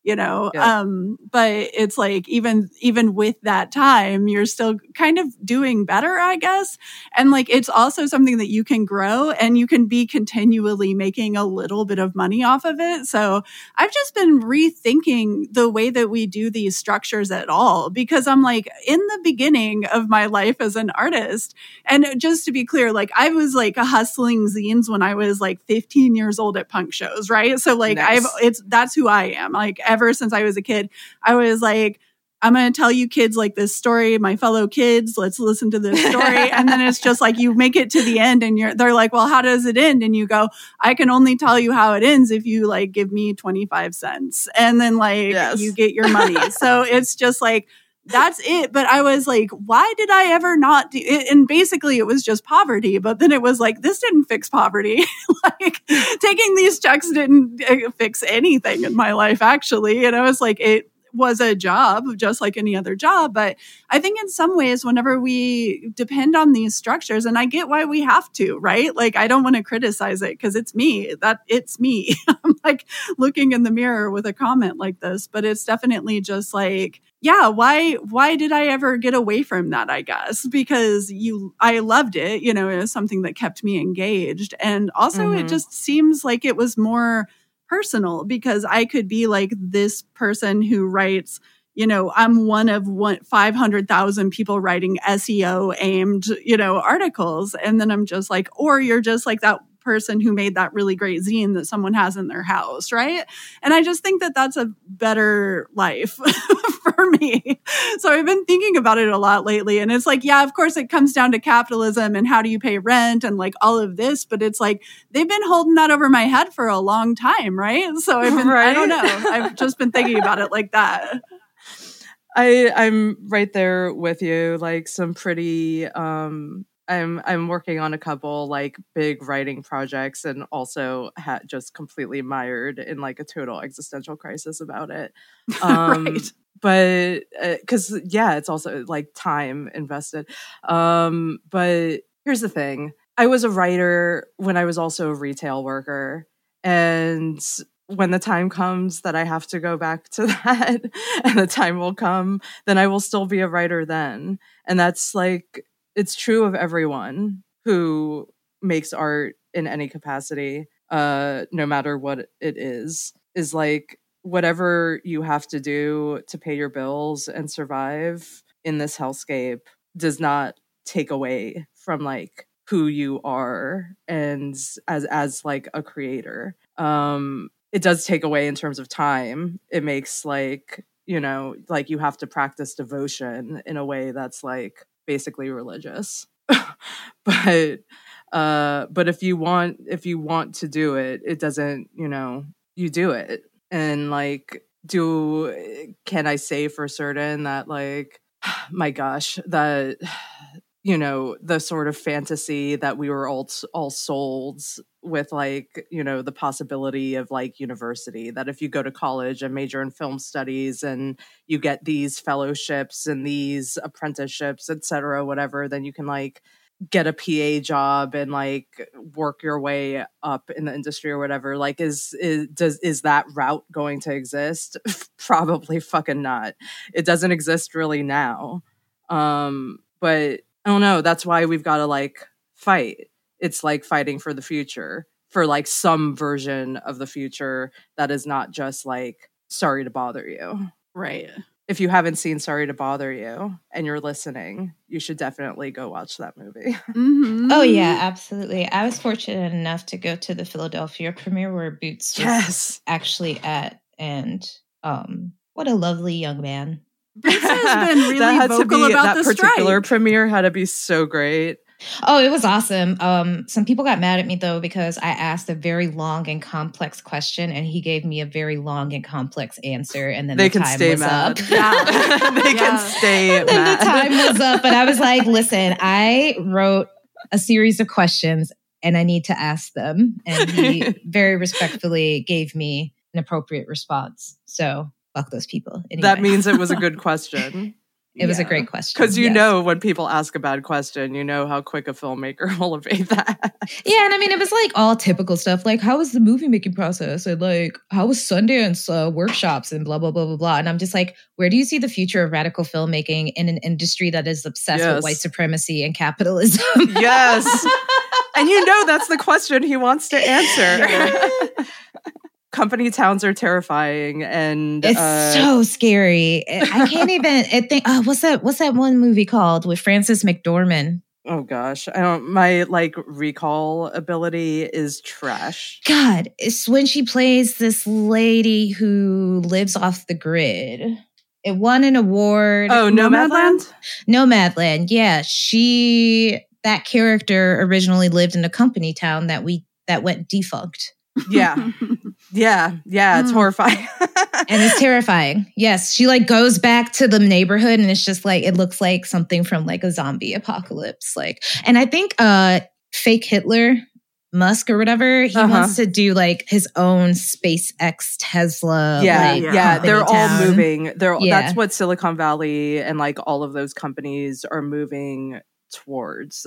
S2: you know?
S4: Yeah.
S2: But it's like, even with that time, you're still kind of doing better, I guess. And like, it's also something that you can grow and you can be continually making a little bit of money off of it. So I've just been rethinking the way that we do these structures at all, because I'm like, in the beginning of my life as an artist, and just to be clear, like I was like hustling zines when I was like 15 years old at punk shows, right? So like
S4: Nice.
S2: that's who I am. Like ever since I was a kid, I was like, I'm going to tell you kids like this story, my fellow kids, let's listen to this story. And then it's just like, you make it to the end and they're like, well, how does it end? And you go, I can only tell you how it ends if you like give me 25 cents. And then like you get your money. So it's just like, that's it. But I was like, why did I ever not do it? And basically it was just poverty. But then it was like, this didn't fix poverty. Like taking these checks didn't fix anything in my life, actually. And I was like, it was a job just like any other job. But I think in some ways, whenever we depend on these structures, and I get why we have to, right? Like, I don't want to criticize it because it's me. I'm like looking in the mirror with a comment like this, but it's definitely just like, yeah, why did I ever get away from that, I guess? Because I loved it, you know, it was something that kept me engaged. And also it just seems like it was more personal, because I could be like this person who writes, you know, I'm one of 500,000 people writing SEO aimed, you know, articles. And then I'm just like, or you're just like that person who made that really great zine that someone has in their house, right? And I just think that that's a better life for me. So I've been thinking about it a lot lately. And it's like, yeah, of course it comes down to capitalism and how do you pay rent and like all of this, but it's like, they've been holding that over my head for a long time, right? So I've been, I don't know. I've just been thinking about it like that.
S4: I'm right there with you. Like some pretty, I'm working on a couple like big writing projects, and also just completely mired in like a total existential crisis about it.
S2: Right.
S4: But because it's also like time invested. But here's the thing: I was a writer when I was also a retail worker, and when the time comes that I have to go back to that, and the time will come, then I will still be a writer then. And that's like, it's true of everyone who makes art in any capacity, no matter what it is like whatever you have to do to pay your bills and survive in this hellscape does not take away from like who you are and as like a creator. It does take away in terms of time. It makes like, you know, like you have to practice devotion in a way that's like basically religious. But if you want to do it, it doesn't, you know, you do it. And like, can I say for certain that like, my gosh, that, you know, the sort of fantasy that we were all sold with, like, you know, the possibility of like university, that if you go to college and major in film studies and you get these fellowships and these apprenticeships, etc., whatever, then you can like get a PA job and like work your way up in the industry or whatever. Like, is that route going to exist? Probably fucking not. It doesn't exist really now. But I don't know. That's why we've got to like fight. It's like fighting for the future, for like some version of the future that is not just like Sorry to Bother You.
S2: Right.
S4: If you haven't seen Sorry to Bother You and you're listening, you should definitely go watch that movie.
S3: Mm-hmm. Oh, yeah, absolutely. I was fortunate enough to go to the Philadelphia premiere where Boots was actually at. And what a lovely young man.
S2: Boots has been really vocal about the strike.
S4: That particular premiere had to be so great.
S3: Oh, it was awesome. Some people got mad at me, though, because I asked a very long and complex question, and he gave me a very long and complex answer, and then the time was up.
S2: Yeah.
S4: They can stay mad.
S3: Then the time was up, and I was like, listen, I wrote a series of questions, and I need to ask them. And he very respectfully gave me an appropriate response. So fuck those people. Anyway.
S4: That means it was a good question.
S3: It was a great question.
S4: Because you know when people ask a bad question, you know how quick a filmmaker will evade that.
S3: Yeah, and I mean, it was like all typical stuff. Like, how was the movie making process? And like, how was Sundance workshops and blah, blah, blah, blah, blah. And I'm just like, where do you see the future of radical filmmaking in an industry that is obsessed with white supremacy and capitalism?
S4: Yes. And you know that's the question he wants to answer. Company towns are terrifying, and
S3: it's so scary. I can't even think. Oh, what's that one movie called with Frances McDormand?
S4: Oh gosh, I don't. My recall ability is trash.
S3: God, it's when she plays this lady who lives off the grid. It won an award.
S4: Oh, Nomadland?
S3: Nomadland. Yeah, that character originally lived in a company town that went defunct.
S4: Yeah. It's horrifying.
S3: And it's terrifying. Yes, she goes back to the neighborhood, and it's just it looks like something from a zombie apocalypse. And I think fake Hitler, Musk or whatever, he wants to do his own SpaceX, Tesla.
S4: They're all moving. That's what Silicon Valley and all of those companies are moving towards.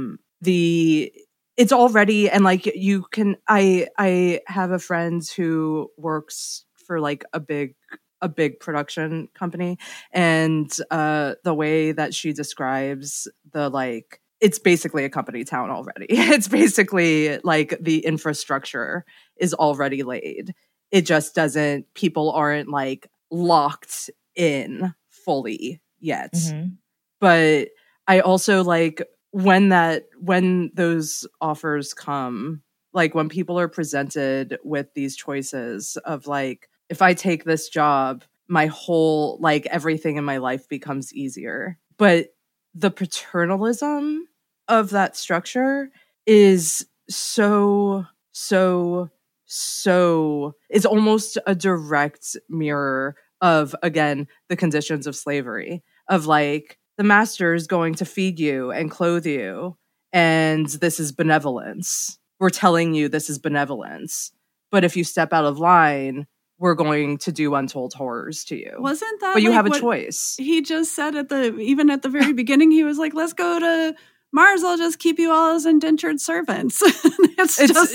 S4: It's already, and you can, I have a friend who works for a big production company, and the way that she describes it's basically a company town already. It's basically the infrastructure is already laid. It just people aren't locked in fully yet. Mm-hmm. But I also when those offers come, when people are presented with these choices of if I take this job, my whole everything in my life becomes easier. But the paternalism of that structure is so is almost a direct mirror of, again, the conditions of slavery, of the master is going to feed you and clothe you, and this is benevolence. We're telling you this is benevolence. But if you step out of line, we're going to do untold horrors to you.
S2: Wasn't that
S4: But you have a choice.
S2: He just said even at the very beginning, he was let's go to Mars, I'll just keep you all as indentured servants. it's just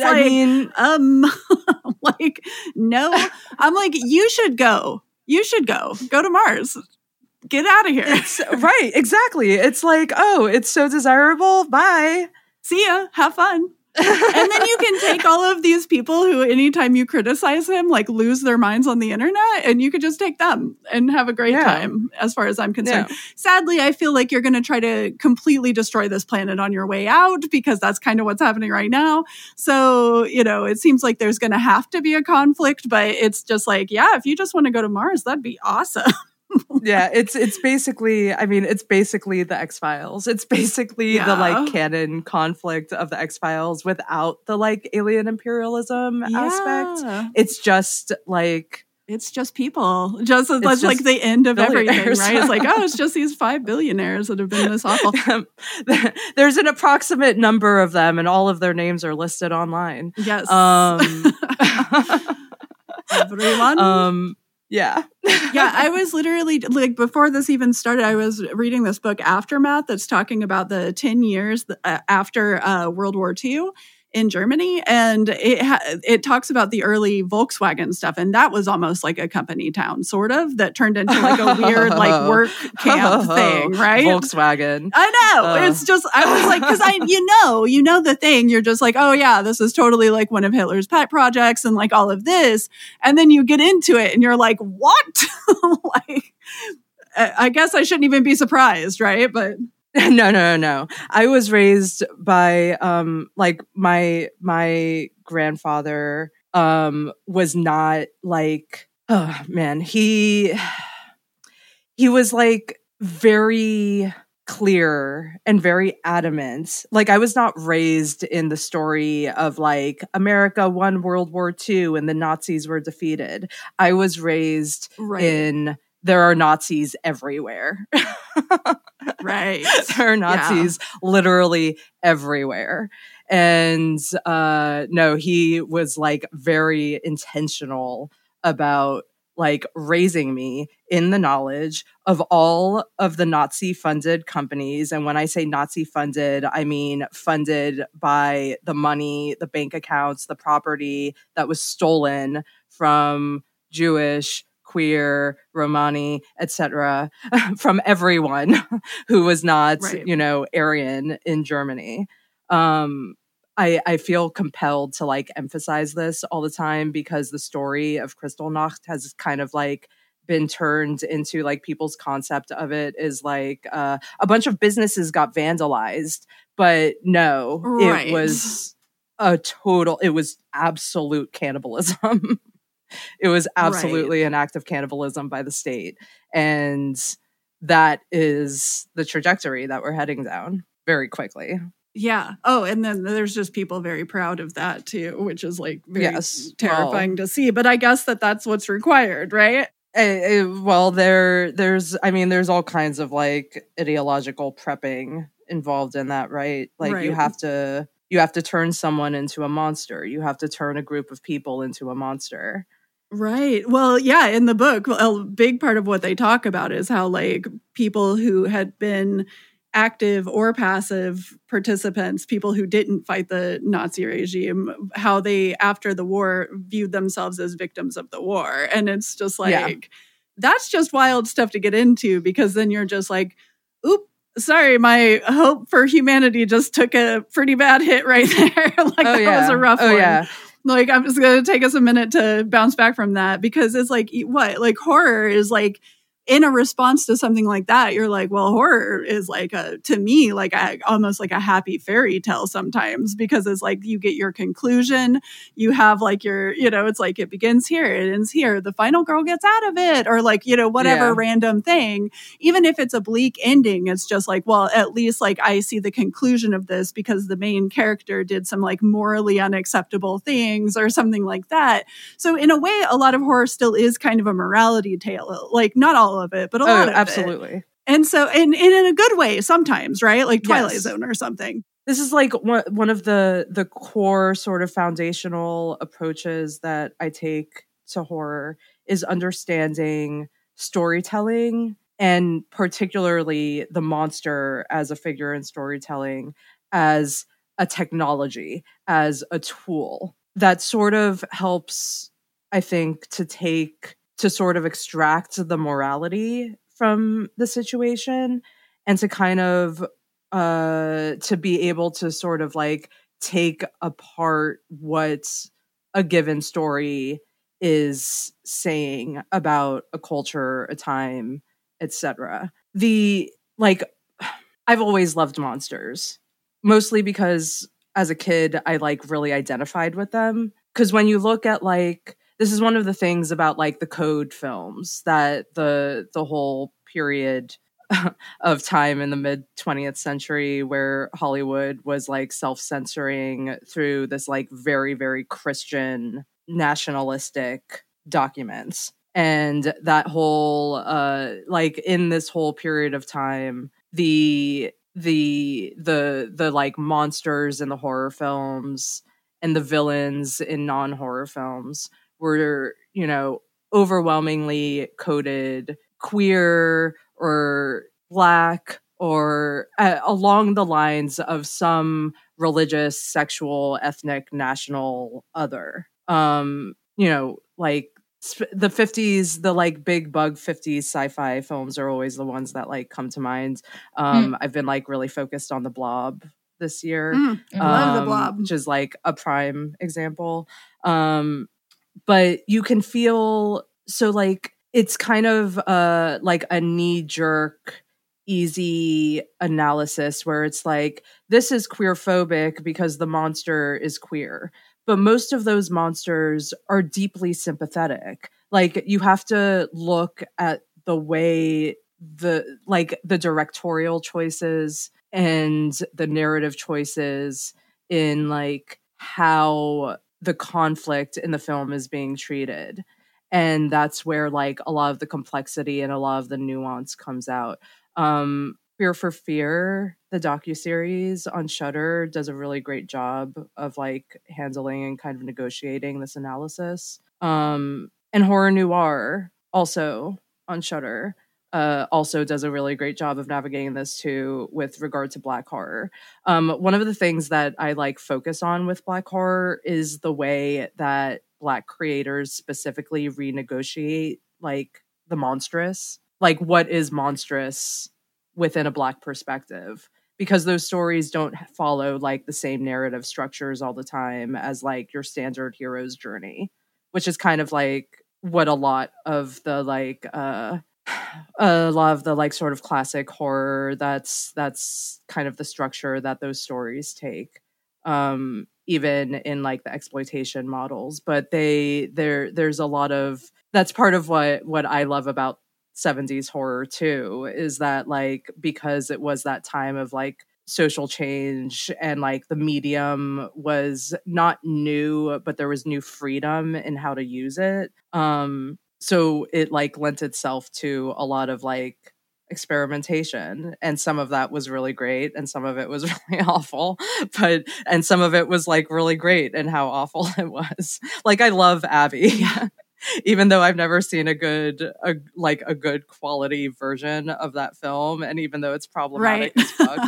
S2: no. I'm you should go. You should go. Go to Mars. Get out of here.
S4: Right, exactly. It's oh, it's so desirable. Bye.
S2: See ya. Have fun. And then you can take all of these people who, anytime you criticize him, lose their minds on the internet, and you could just take them and have a great time, as far as I'm concerned. Yeah. Sadly, I feel you're going to try to completely destroy this planet on your way out, because that's kind of what's happening right now. So, it seems there's going to have to be a conflict, but it's just if you just want to go to Mars, that'd be awesome.
S4: Yeah, it's basically, it's basically the X-Files. It's basically the canon conflict of the X-Files without the alien imperialism aspect. It's just
S2: it's just people. That's the end of everything, right? It's it's just these 5 billionaires that have been this awful.
S4: There's an approximate number of them, and all of their names are listed online.
S2: Yes. Everyone.
S4: Yeah.
S2: Yeah, I was literally, before this even started, I was reading this book, Aftermath, that's talking about the 10 years after World War II in Germany. And it talks about the early Volkswagen stuff. And that was almost like a company town, sort of, that turned into a weird work camp thing, right?
S4: Volkswagen.
S2: I know. It's just, I was because you know the thing. You're just oh yeah, this is totally one of Hitler's pet projects and all of this. And then you get into it and you're what? I guess I shouldn't even be surprised, right? But
S4: No. I was raised by my grandfather was not oh man, he was very clear and very adamant. I was not raised in the story of America won World War II and the Nazis were defeated. I was raised in there are Nazis everywhere.
S2: Right.
S4: There are Nazis literally everywhere. And no, he was very intentional about like raising me in the knowledge of all of the Nazi funded companies. And when I say Nazi funded, I mean funded by the money, the bank accounts, the property that was stolen from Jewish, queer, Romani, etc., from everyone who was not, Aryan in Germany. I feel compelled to like emphasize this all the time because the story of Kristallnacht has kind of like been turned into like people's concept of it is like a bunch of businesses got vandalized, but no,
S2: Right.
S4: it was absolute cannibalism. It was absolutely an act of cannibalism by the state. And that is the trajectory that we're heading down very quickly.
S2: Yeah. Oh, and then there's just people very proud of that too, which is like very terrifying to see. But I guess that's what's required, right?
S4: Well, there's all kinds of like ideological prepping involved in that, right? Like you have to turn someone into a monster. You have to turn a group of people into a monster.
S2: Right. Well, yeah, in the book, a big part of what they talk about is how like people who had been active or passive participants, people who didn't fight the Nazi regime, how they, after the war, viewed themselves as victims of the war. And it's just like, that's just wild stuff to get into, because then you're just like, oop, sorry, my hope for humanity just took a pretty bad hit right there. That was a rough one. Yeah. Like, I'm just going to take us a minute to bounce back from that, because it's like, what? Like, horror is like, in a response to something like that, you're like, well, horror is like to me, like almost like a happy fairy tale sometimes, because it's like you get your conclusion, you have like your, it's like it begins here, it ends here, the final girl gets out of it, or like, whatever random thing. Even if it's a bleak ending, it's just like, well, at least like I see the conclusion of this because the main character did some like morally unacceptable things or something like that. So in a way, a lot of horror still is kind of a morality tale, like not all of it, but a lot of
S4: absolutely.
S2: it. And so in a good way sometimes, right? Like Twilight Zone or something.
S4: This is like one of the core sort of foundational approaches that I take to horror is understanding storytelling, and particularly the monster as a figure in storytelling, as a technology, as a tool that sort of helps, I think, to sort of extract the morality from the situation, and to kind of to be able to sort of like take apart what a given story is saying about a culture, a time, etc. I've always loved monsters, mostly because as a kid I like really identified with them, because when you look at like, this is one of the things about like the Code films, that the whole period of time in the mid 20th century where Hollywood was like self-censoring through this like very, very Christian nationalistic documents. And that whole like in this whole period of time, the like monsters in the horror films and the villains in non-horror films were, overwhelmingly coded queer or Black, or along the lines of some religious, sexual, ethnic, national other. Like the 50s, the like big bug 50s sci-fi films are always the ones that like come to mind. I've been like really focused on The Blob this year.
S2: I love The Blob,
S4: which is like a prime example. But you can feel, so like it's kind of like a knee-jerk easy analysis where it's like, this is queerphobic because the monster is queer, but most of those monsters are deeply sympathetic. Like, you have to look at the way the directorial choices and the narrative choices in like how the conflict in the film is being treated. And that's where like a lot of the complexity and a lot of the nuance comes out. Fear for Fear, the docuseries on Shudder, does a really great job of like handling and kind of negotiating this analysis. And Horror Noir, also on Shudder, also does a really great job of navigating this too with regard to Black horror. One of the things that I like focus on with Black horror is the way that Black creators specifically renegotiate like the monstrous, like what is monstrous within a Black perspective, because those stories don't follow like the same narrative structures all the time as like your standard hero's journey, which is kind of like what a lot of the like sort of classic horror, that's kind of the structure that those stories take, even in like the exploitation models. But there's a lot of, that's part of what I love about 70s horror too, is that like, because it was that time of like social change and like the medium was not new, but there was new freedom in how to use it. So it like lent itself to a lot of like experimentation, and some of that was really great and some of it was really awful, and some of it was like really great and how awful it was. Like I love Abby. Even though I've never seen a good quality version of that film, and even though it's problematic as fuck.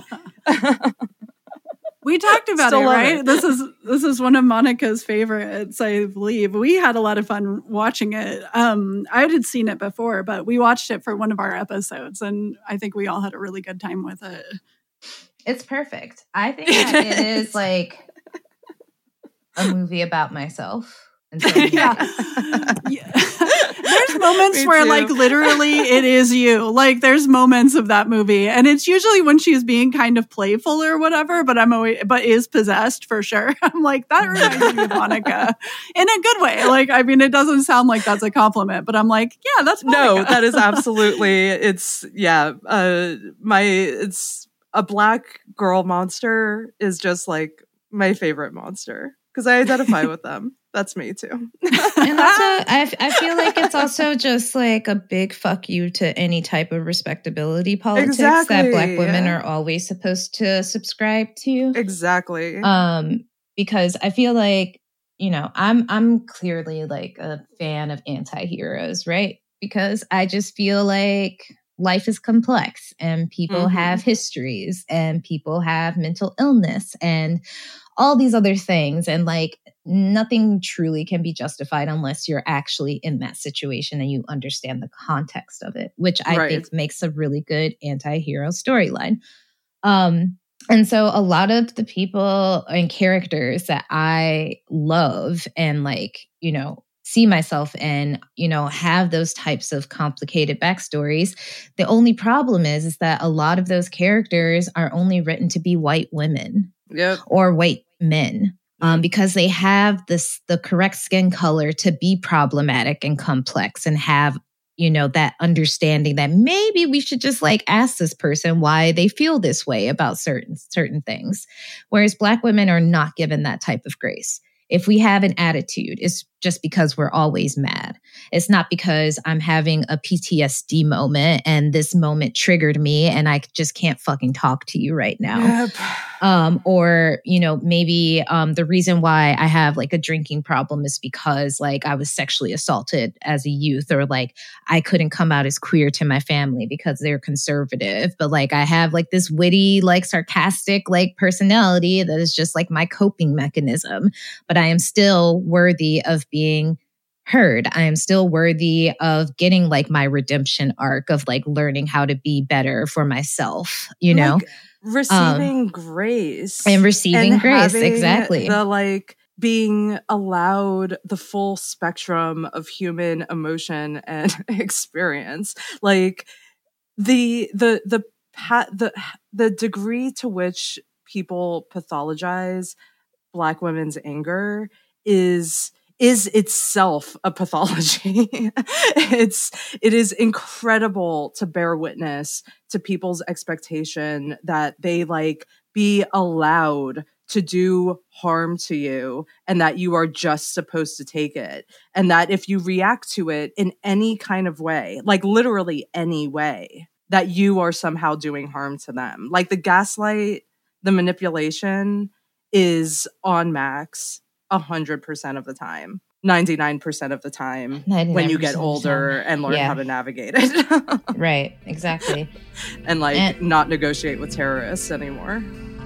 S2: We talked about it, right? This is one of Monica's favorites, I believe. We had a lot of fun watching it. I had seen it before, but we watched it for one of our episodes, and I think we all had a really good time with it.
S3: It's perfect. I think that it is like a movie about myself.
S2: Yeah. There's moments where like literally it is you. Like there's moments of that movie, and it's usually when she's being kind of playful or whatever, but is possessed for sure. I'm like, that reminds me of Monica in a good way. Like, I mean, it doesn't sound like that's a compliment, but I'm like, yeah, that's Monica.
S4: No, that is absolutely, it's a Black girl monster is just like my favorite monster, because I identify with them. That's me too.
S3: And also, I feel like it's also just like a big fuck you to any type of respectability politics that Black women are always supposed to subscribe to.
S4: Exactly.
S3: Because I feel like, you know, I'm clearly like a fan of anti-heroes, right? Because I just feel like life is complex and people have histories and people have mental illness and all these other things. And like nothing truly can be justified unless you're actually in that situation and you understand the context of it, which I think makes a really good anti-hero storyline. And so a lot of the people and characters that I love and like, you know, see myself in, you know, have those types of complicated backstories. The only problem is that a lot of those characters are only written to be white women or white men. Because they have the correct skin color to be problematic and complex and have, you know, that understanding that maybe we should just like ask this person why they feel this way about certain things. Whereas Black women are not given that type of grace. If we have an attitude, it's just because we're always mad. It's not because I'm having a PTSD moment and this moment triggered me and I just can't fucking talk to you right now. Or, you know, maybe the reason why I have like a drinking problem is because like I was sexually assaulted as a youth, or like I couldn't come out as queer to my family because they're conservative. But like I have like this witty, like sarcastic, like personality that is just like my coping mechanism. But I am still worthy of being heard. I am still worthy of getting like my redemption arc of like learning how to be better for myself, you know?
S4: Like receiving grace.
S3: And receiving grace, exactly.
S4: The like being allowed the full spectrum of human emotion and experience. Like the degree to which people pathologize Black women's anger is itself a pathology. It is incredible to bear witness to people's expectation that they like be allowed to do harm to you and that you are just supposed to take it. And that if you react to it in any kind of way, like literally any way, that you are somehow doing harm to them. Like the gaslight, the manipulation is on max 100% of the time. 99% of the time when you get older and learn how to navigate it.
S3: Right, exactly.
S4: And not negotiate with terrorists anymore.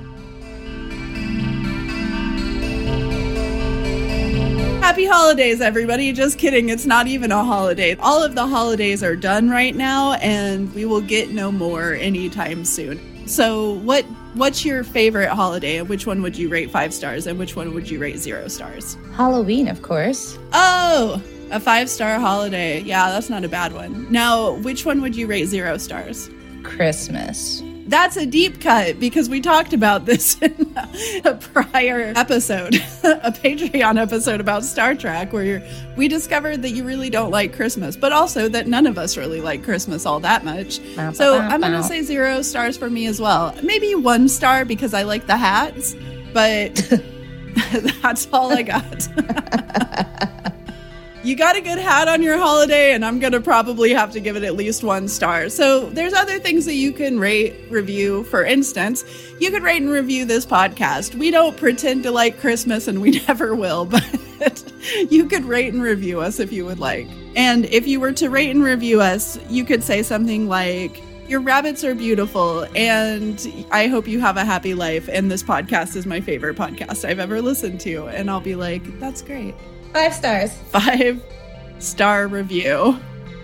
S2: Happy holidays, everybody. Just kidding. It's not even a holiday. All of the holidays are done right now, and we will get no more anytime soon. So what's your favorite holiday, and which one would you rate 5 stars, and which one would you rate 0 stars?
S3: Halloween, of course.
S2: Oh, a 5-star holiday. Yeah, that's not a bad one. Now, which one would you rate 0 stars?
S3: Christmas.
S2: That's a deep cut because we talked about this in a prior episode, a Patreon episode about Star Trek, where we discovered that you really don't like Christmas, but also that none of us really like Christmas all that much. So I'm going to say 0 stars for me as well. Maybe 1 star because I like the hats, but that's all I got. You got a good hat on your holiday, and I'm going to probably have to give it at least 1 star. So there's other things that you can rate, review. For instance, you could rate and review this podcast. We don't pretend to like Christmas, and we never will, but you could rate and review us if you would like. And if you were to rate and review us, you could say something like, your rabbits are beautiful, and I hope you have a happy life, and this podcast is my favorite podcast I've ever listened to. And I'll be like, that's great.
S3: 5 stars.
S2: 5-star review.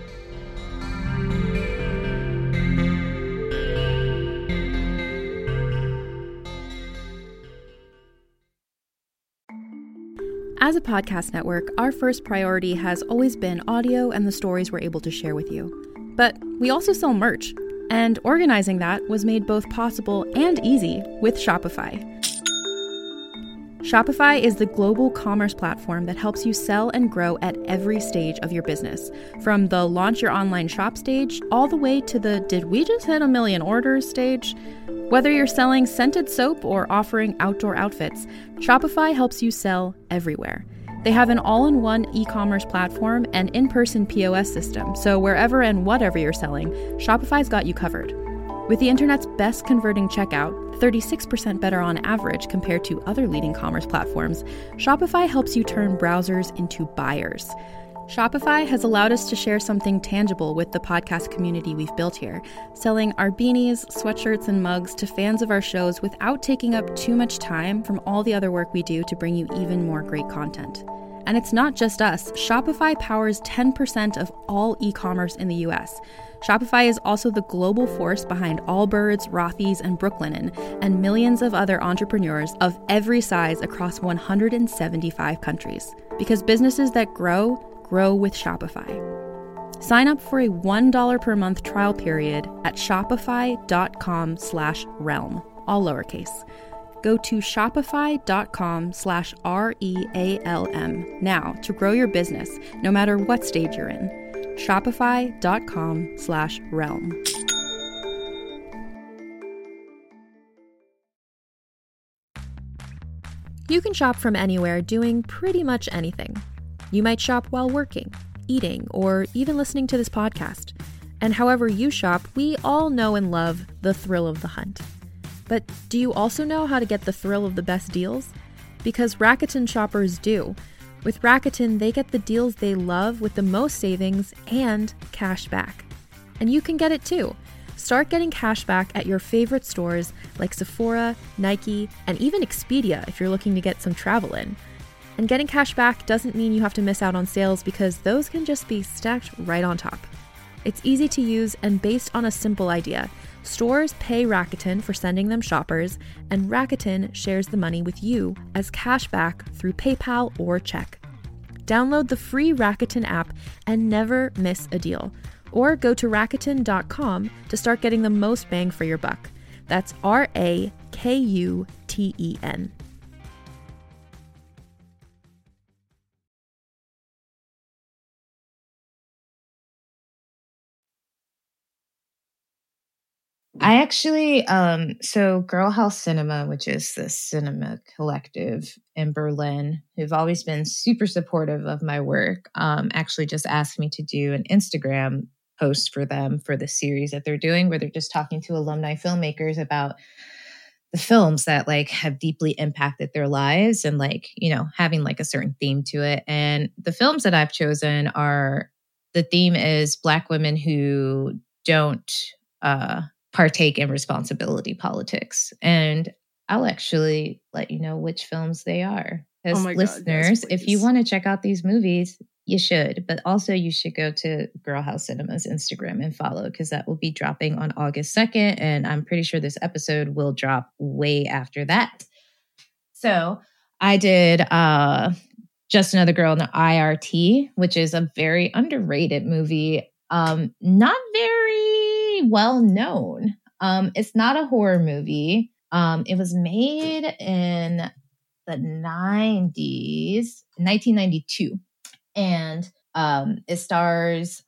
S5: As a podcast network, our first priority has always been audio and the stories we're able to share with you. But we also sell merch, and organizing that was made both possible and easy with Shopify. Shopify is the global commerce platform that helps you sell and grow at every stage of your business, from the launch your online shop stage all the way to the did we just hit 1 million orders stage. Whether you're selling scented soap or offering outdoor outfits, Shopify helps you sell everywhere. They have an all-in-one e-commerce platform and in-person POS system, so wherever and whatever you're selling, Shopify's got you covered. With the internet's best converting checkout, 36% better on average compared to other leading commerce platforms, Shopify helps you turn browsers into buyers. Shopify has allowed us to share something tangible with the podcast community we've built here, selling our beanies, sweatshirts, and mugs to fans of our shows without taking up too much time from all the other work we do to bring you even more great content. And it's not just us. Shopify powers 10% of all e-commerce in the US. Shopify is also the global force behind Allbirds, Rothy's, and Brooklinen, and millions of other entrepreneurs of every size across 175 countries. Because businesses that grow, grow with Shopify. Sign up for a $1 per month trial period at shopify.com/realm, all lowercase. Go to shopify.com/REALM now to grow your business, no matter what stage you're in. Shopify.com/realm. You can shop from anywhere doing pretty much anything. You might shop while working, eating, or even listening to this podcast. And however you shop, we all know and love the thrill of the hunt. But do you also know how to get the thrill of the best deals? Because Rakuten shoppers do. With Rakuten, they get the deals they love with the most savings and cash back. And you can get it too. Start getting cash back at your favorite stores like Sephora, Nike, and even Expedia if you're looking to get some travel in. And getting cash back doesn't mean you have to miss out on sales because those can just be stacked right on top. It's easy to use and based on a simple idea. Stores pay Rakuten for sending them shoppers, and Rakuten shares the money with you as cash back through PayPal or check. Download the free Rakuten app and never miss a deal. Or go to Rakuten.com to start getting the most bang for your buck. That's RAKUTEN.
S3: I actually, so Girl House Cinema, which is the cinema collective in Berlin, who've always been super supportive of my work, actually just asked me to do an Instagram post for them for the series that they're doing, where they're just talking to alumni filmmakers about the films that like have deeply impacted their lives and like, you know, having like a certain theme to it. And the films that I've chosen are, the theme is Black women who don't partake in responsibility politics. And I'll actually let you know which films they are. Because listeners, if you want to check out these movies, you should. But also you should go to Girl House Cinema's Instagram and follow, because that will be dropping on August 2nd. And I'm pretty sure this episode will drop way after that. So I did Just Another Girl in the IRT, which is a very underrated movie. Not very well known. It's not a horror movie. It was made in the 90s, 1992. And it stars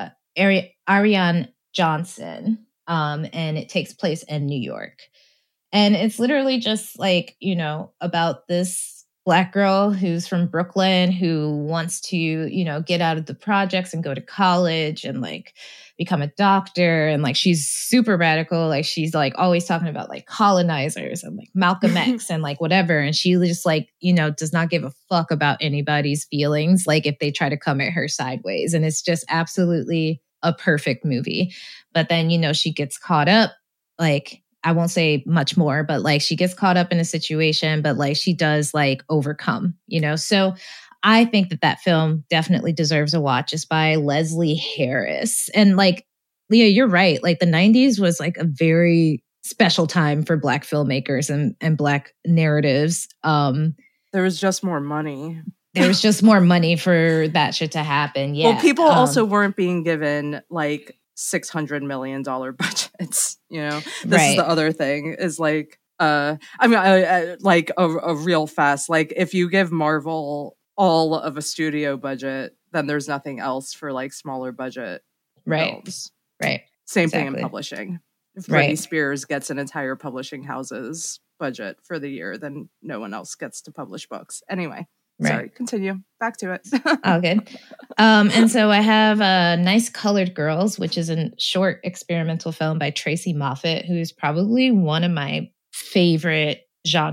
S3: Ariane Johnson. And it takes place in New York. And it's literally just like, you know, about this Black girl who's from Brooklyn who wants to, you know, get out of the projects and go to college and like become a doctor. And like, she's super radical. Like, she's like always talking about like colonizers and like Malcolm X and like whatever. And she just like, you know, does not give a fuck about anybody's feelings. Like if they try to come at her sideways. And it's just absolutely a perfect movie. But then, you know, she gets caught up, like, I won't say much more, but like she gets caught up in a situation, but like she does like overcome, you know? So I think that that film definitely deserves a watch. It's by Leslie Harris. And like, Leah, you're right. Like the 90s was like a very special time for Black filmmakers and Black narratives.
S4: There was just more money.
S3: There was just more money for that shit to happen. Yeah.
S4: Well, people also weren't being given like $600 million budgets, you know. This is the other thing, is like I mean like a real fast, like if you give Marvel all of a studio budget, then there's nothing else for like smaller budget films. Same thing in publishing. If Britney Spears gets an entire publishing house's budget for the year, then no one else gets to publish books anyway. Sorry, continue. Back to it.
S3: All good. And so I have Nice Colored Girls, which is a short experimental film by Tracy Moffat, who's probably one of my favorite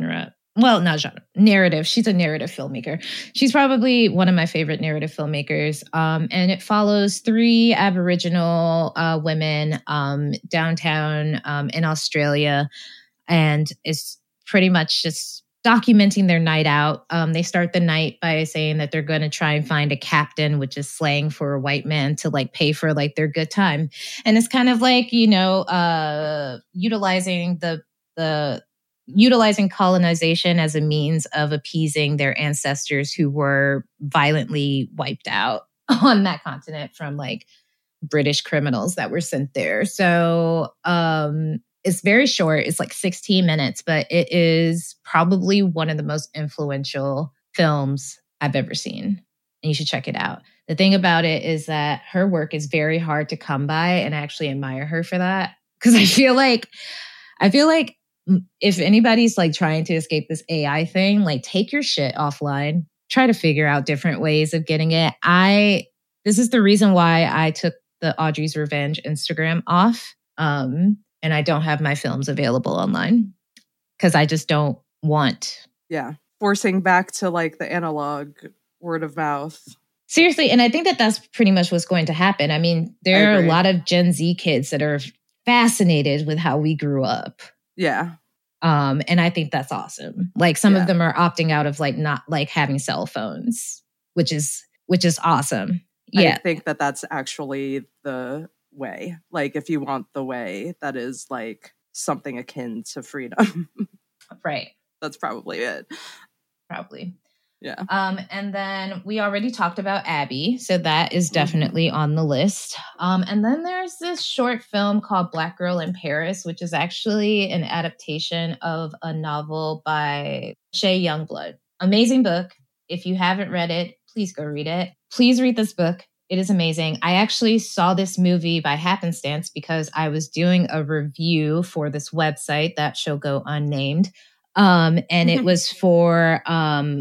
S3: narrative. She's a narrative filmmaker. She's probably one of my favorite narrative filmmakers. And it follows 3 Aboriginal women downtown in Australia. And it's pretty much just documenting their night out. They start the night by saying that they're going to try and find a captain, which is slang for a white man to like pay for like their good time. And it's kind of like, you know, utilizing utilizing colonization as a means of appeasing their ancestors who were violently wiped out on that continent from like British criminals that were sent there. So, it's very short. It's like 16 minutes, but it is probably one of the most influential films I've ever seen. And you should check it out. The thing about it is that her work is very hard to come by, and I actually admire her for that. Because I feel like if anybody's like trying to escape this AI thing, like take your shit offline, try to figure out different ways of getting it. This is the reason why I took the Audrey's Revenge Instagram off. And I don't have my films available online because I just don't want.
S4: Yeah. Forcing back to like the analog word of mouth.
S3: Seriously. And I think that that's pretty much what's going to happen. I mean, there are a lot of Gen Z kids that are fascinated with how we grew up.
S4: Yeah.
S3: And I think that's awesome. Like some of them are opting out of like not like having cell phones, which is awesome. Yeah.
S4: I think that that's actually the way. Like if you want the way that is like something akin to freedom.
S3: Right.
S4: That's probably it.
S3: Probably.
S4: Yeah.
S3: And then we already talked about Abby, so that is definitely on the list. And then there's this short film called Black Girl in Paris, which is actually an adaptation of a novel by Shea Youngblood. Amazing book. If you haven't read it, please go read it. Please read this book. It is amazing. I actually saw this movie by happenstance because I was doing a review for this website that shall go unnamed. And it was for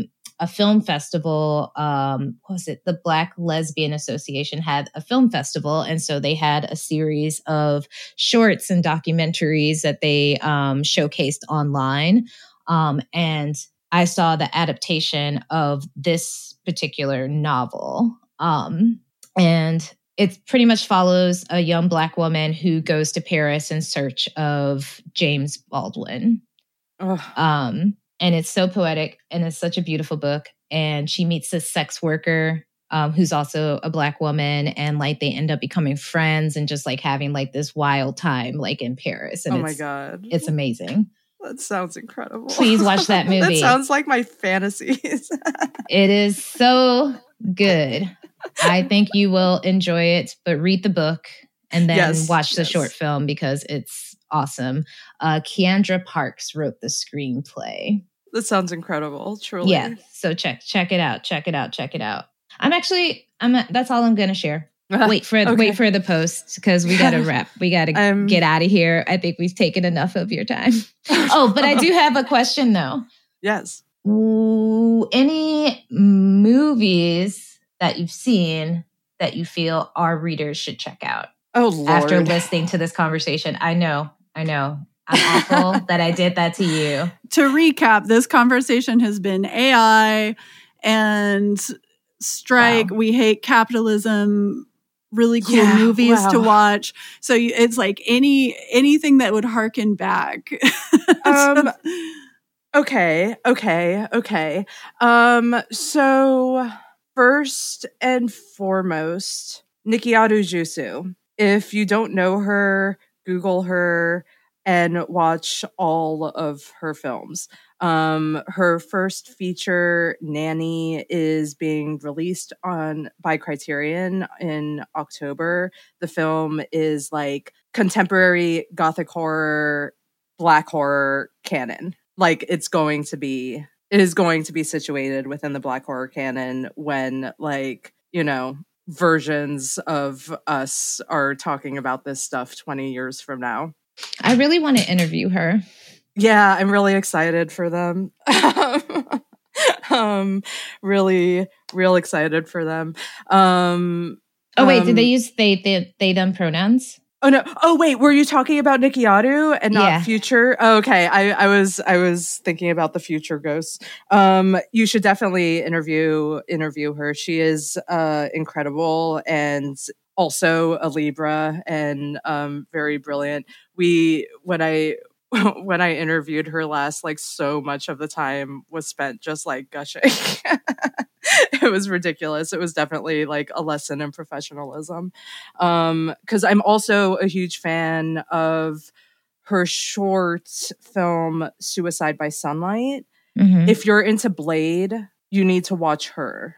S3: a film festival. What was it? The Black Lesbian Association had a film festival. And so they had a series of shorts and documentaries that they showcased online. And I saw the adaptation of this particular novel. And it pretty much follows a young Black woman who goes to Paris in search of James Baldwin. And it's so poetic, and it's such a beautiful book. And she meets this sex worker who's also a Black woman, and like they end up becoming friends and just like having like this wild time like in Paris. And
S4: my God.
S3: It's amazing.
S4: That sounds incredible.
S3: Please watch that movie.
S4: That sounds like my fantasies.
S3: It is so good. I think you will enjoy it, but read the book and then watch the short film because it's awesome. Keandra Parks wrote the screenplay.
S4: That sounds incredible, truly.
S3: Yeah, so check it out. That's all I'm going to share. Wait for the post because we got to wrap. We got to get out of here. I think we've taken enough of your time. Oh, but I do have a question though.
S4: Yes.
S3: Any movies that you've seen that you feel our readers should check out?
S4: Oh, Lord.
S3: After listening to this conversation. I know. I'm awful that I did that to you.
S2: To recap, this conversation has been AI and strike. Wow. We hate capitalism. Really cool movies to watch. So it's like anything that would harken back.
S4: Okay. So first and foremost, Nikiatu Jusu. If you don't know her, Google her and watch all of her films. Her first feature, Nanny, is being released by Criterion in October. The film is like contemporary Gothic horror, Black horror canon. Like it is going to be situated within the Black horror canon when versions of us are talking about this stuff 20 years from now.
S3: I really want to interview her.
S4: Yeah, I'm really excited for them. Really, real excited for them.
S3: Wait, did they use they them pronouns?
S4: Oh no! Oh wait, were you talking about Nikiatu and not Future? Oh, okay, I was thinking about the Future Ghosts. You should definitely interview her. She is incredible and also a Libra and very brilliant. When I interviewed her last, like so much of the time was spent just like gushing. It was ridiculous. It was definitely like a lesson in professionalism. Because I'm also a huge fan of her short film Suicide by Sunlight. Mm-hmm. If you're into Blade, you need to watch her.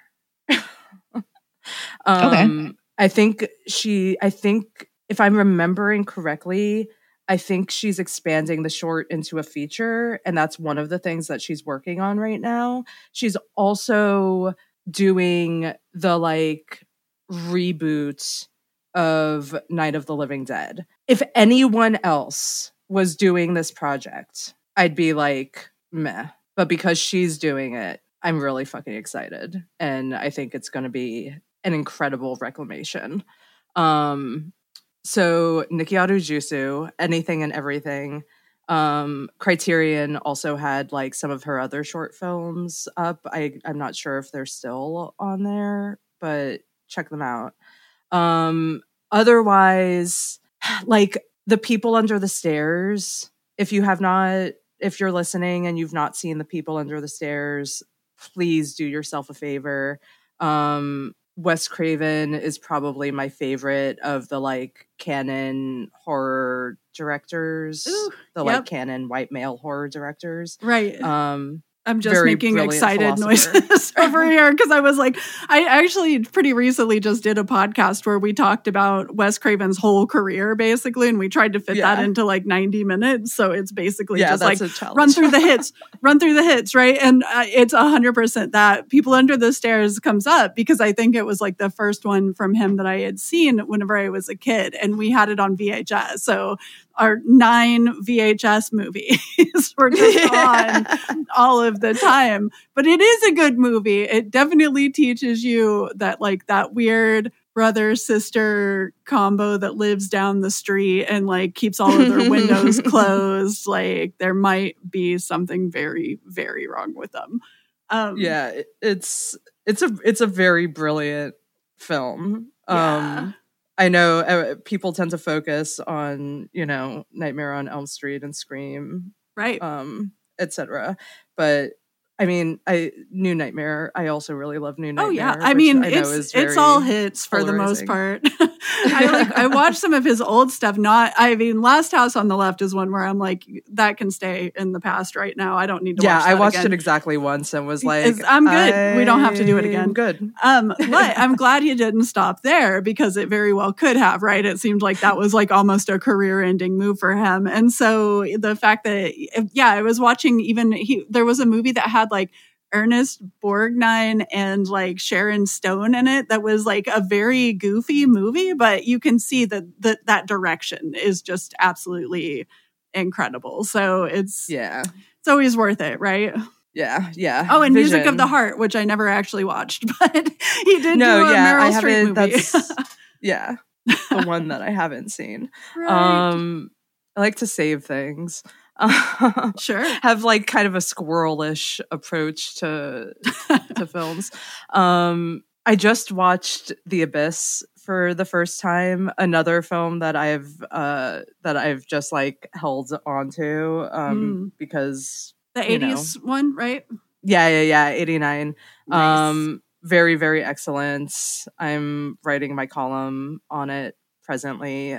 S4: Okay. I think if I'm remembering correctly, I think she's expanding the short into a feature, and that's one of the things that she's working on right now. She's also doing the like reboot of Night of the Living Dead. If anyone else was doing this project, I'd be like, meh. But because she's doing it, I'm really fucking excited. And I think it's going to be an incredible reclamation. So Nikiatu Jusu, Anything and Everything. Criterion also had like some of her other short films up. I'm not sure if they're still on there, but check them out. Otherwise, like The People Under the Stairs. If you're listening and you've not seen The People Under the Stairs, please do yourself a favor. Wes Craven is probably my favorite of the like canon horror directors. Ooh, like canon white male horror directors.
S2: Right. I'm just making excited noises over here because I was like, I actually pretty recently just did a podcast where we talked about Wes Craven's whole career basically, and we tried to fit that into like 90 minutes. So it's basically just like run through the hits, right? And it's 100% that People Under the Stairs comes up because I think it was like the first one from him that I had seen whenever I was a kid, and we had it on VHS. So our 9 VHS movies were just on all of the time. But it is a good movie. It definitely teaches you that like that weird brother-sister combo that lives down the street and like keeps all of their windows closed. Like there might be something very, very wrong with them.
S4: Yeah, it's a very brilliant film.
S2: Yeah.
S4: I know people tend to focus on, Nightmare on Elm Street and Scream,
S2: right,
S4: etc. But I mean, New Nightmare. I also really love New Nightmare.
S2: Oh yeah, I mean, it's all hits for the most part. I watched some of his old stuff. Last House on the Left is one where I'm like, that can stay in the past right now. I don't need to.
S4: Yeah,
S2: watch that
S4: I watched
S2: again.
S4: it exactly once and was like,
S2: I'm good. We don't have to do it again.
S4: Good.
S2: But I'm glad he didn't stop there because it very well could have. Right? It seemed like that was like almost a career-ending move for him. And so the fact that, I was watching. There was a movie that had like Ernest Borgnine and like Sharon Stone in it that was like a very goofy movie, but you can see that direction is just absolutely incredible. So it's always worth it, right?
S4: Yeah.
S2: Oh, and Music of the Heart, which I never actually watched, but he did do a Meryl Streep movie.
S4: The one that I haven't seen.
S2: Right.
S4: I like to save things.
S2: Sure.
S4: Have like kind of a squirrelish approach to films. I just watched The Abyss for the first time, another film that I've just like held onto because
S2: the 80s one, right?
S4: Yeah, 89.
S2: Nice.
S4: Very, very excellent. I'm writing my column on it presently.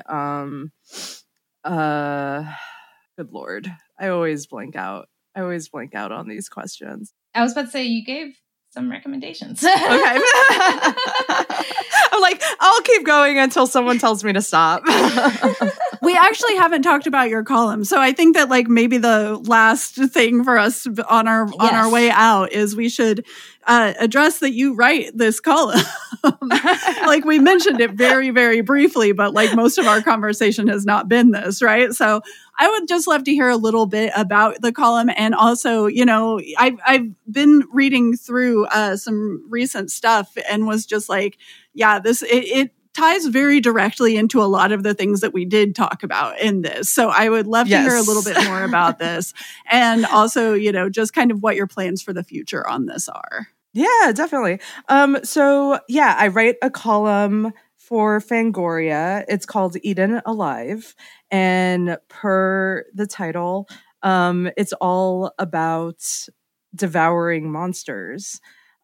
S4: Good Lord. I always blank out on these questions.
S3: I was about to say, you gave some recommendations.
S4: Okay. I'm like, I'll keep going until someone tells me to stop.
S2: We actually haven't talked about your column. So I think that like maybe the last thing for us on our way out is we should address that you write this column. Like we mentioned it very, very briefly, but like most of our conversation has not been this, right? So I would just love to hear a little bit about the column. And also, I've been reading through some recent stuff and was just like, yeah, it ties very directly into a lot of the things that we did talk about in this. So I would love to hear a little bit more about this. And also, just kind of what your plans for the future on this are.
S4: Yeah, definitely. I write a column for Fangoria. It's called Eden Alive. And per the title, it's all about devouring monsters.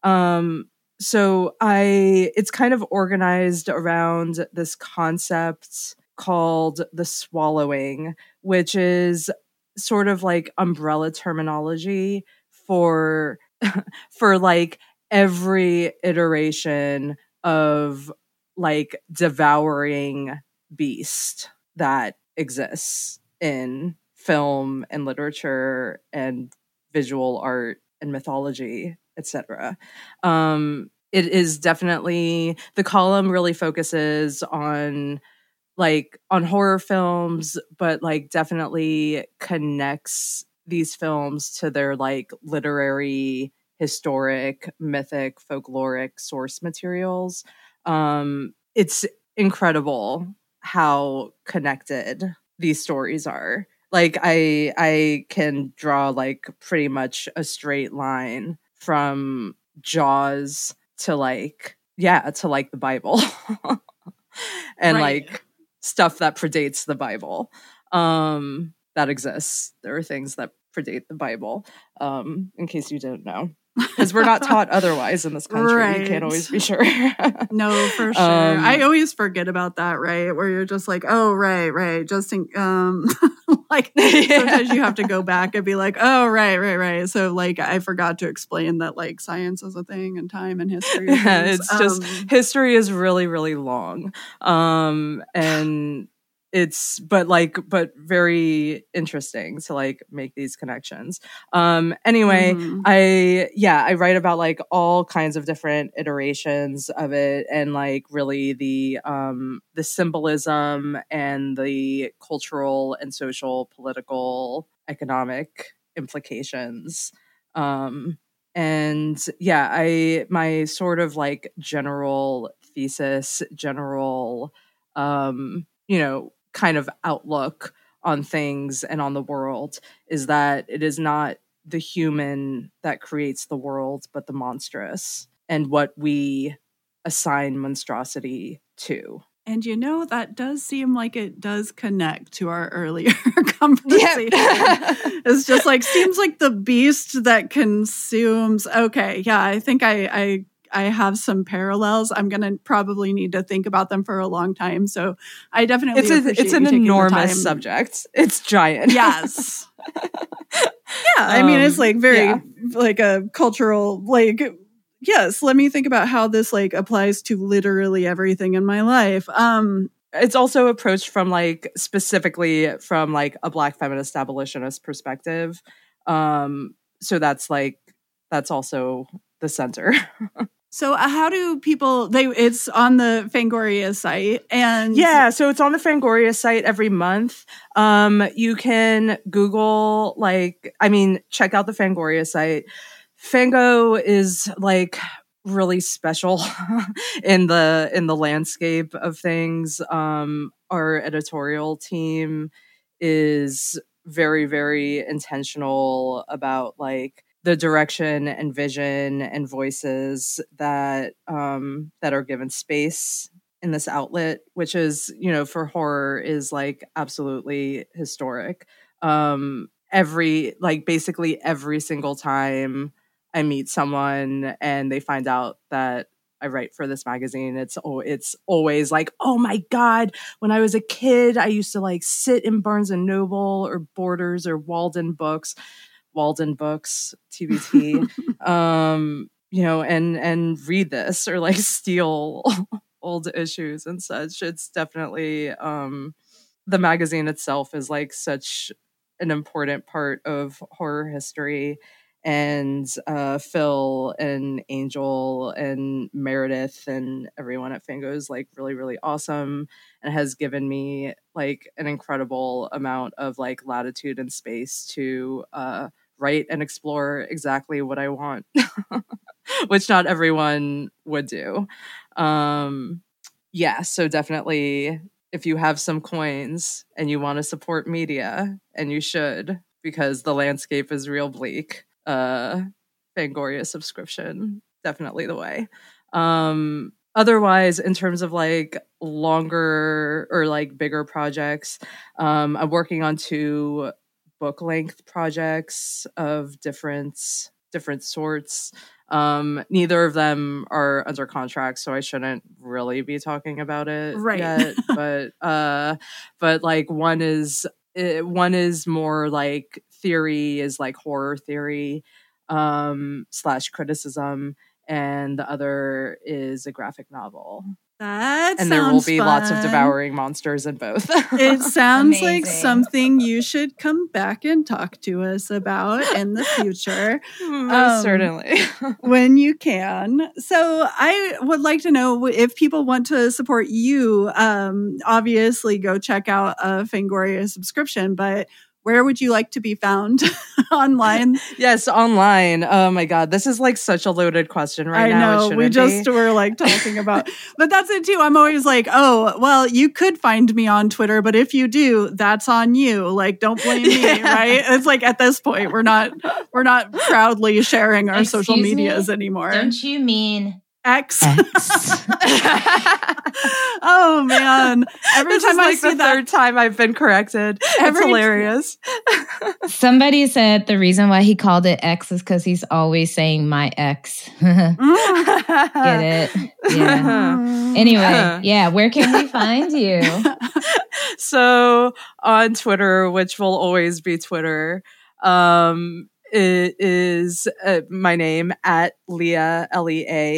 S4: It's kind of organized around this concept called the swallowing, which is sort of like umbrella terminology for like every iteration of like devouring beast that exists in film and literature and visual art and mythology, etc. It is definitely, the column really focuses on horror films, but like definitely connects these films to their like literary, historic, mythic, folkloric source materials. It's incredible how connected these stories are. Like I can draw like pretty much a straight line from Jaws to the Bible and like stuff that predates the Bible that exists. There are things that predate the Bible, in case you didn't know, because we're not taught otherwise in this country.
S2: Right.
S4: You can't always be sure.
S2: No, for sure. I always forget about that, right? Where you're just like, oh, right. Just like sometimes you have to go back and be like, oh, right. So like I forgot to explain that like science is a thing and time and history.
S4: Yeah, it's just history is really, really long. And but very interesting to like make these connections. Anyway, I write about like all kinds of different iterations of it, and like really the symbolism and the cultural and social, political, economic implications. And yeah, my sort of like general thesis, kind of outlook on things and on the world is that it is not the human that creates the world, but the monstrous, and what we assign monstrosity to.
S2: And that does seem like it does connect to our earlier conversation. It's just like, seems like the beast that consumes. Okay, yeah, I think I have some parallels. I'm going to probably need to think about them for a long time. So I definitely
S4: it's an enormous subject. It's giant.
S2: Yes. I mean, it's like very like a cultural, like, yes, let me think about how this like applies to literally everything in my life.
S4: It's also approached from like specifically from like a Black feminist abolitionist perspective. So that's also the center.
S2: So how do people, it's on the Fangoria site, and
S4: so it's on the Fangoria site every month. You can Google, check out the Fangoria site. Fango is like really special in the landscape of things. Our editorial team is very, very intentional about like the direction and vision and voices that are given space in this outlet, which is, for horror is like absolutely historic. Basically every single time I meet someone and they find out that I write for this magazine, it's always like, oh my God, when I was a kid, I used to like sit in Barnes and Noble or Borders or Walden Books, TBT, and read this or like steal old issues and such. It's definitely, the magazine itself is like such an important part of horror history. And Phil and Angel and Meredith and everyone at Fango is like really, really awesome, and has given me like an incredible amount of like latitude and space to write and explore exactly what I want, which not everyone would do. So definitely, if you have some coins and you want to support media, and you should, because the landscape is real bleak, Fangoria subscription, definitely the way. Otherwise, in terms of like longer or like bigger projects, I'm working on 2 book length projects of different sorts. Neither of them are under contract, so I shouldn't really be talking about it yet. But like one is more like theory, is like horror theory / criticism, and the other is a graphic novel. There will be lots of devouring monsters in both.
S2: It sounds like something you should come back and talk to us about in the future.
S4: Certainly.
S2: When you can. So I would like to know, if people want to support you, obviously go check out a Fangoria subscription, but where would you like to be found online?
S4: Yes, online. Oh my God, this is like such a loaded question now.
S2: I know, we just were like talking about, but that's it too. I'm always like, oh, well, you could find me on Twitter, but if you do, that's on you. Like, don't blame me, right? It's like at this point, we're not proudly sharing our social medias anymore.
S3: Don't you mean
S2: X? Oh man! Every
S4: this
S2: time
S4: is
S2: I
S4: like
S2: see
S4: the
S2: that,
S4: third time I've been corrected. It's hilarious.
S3: Somebody said the reason why he called it X is because he's always saying my ex. Get it? Yeah. Anyway, where can we find you?
S4: So on Twitter, which will always be Twitter, it is my name at Leah,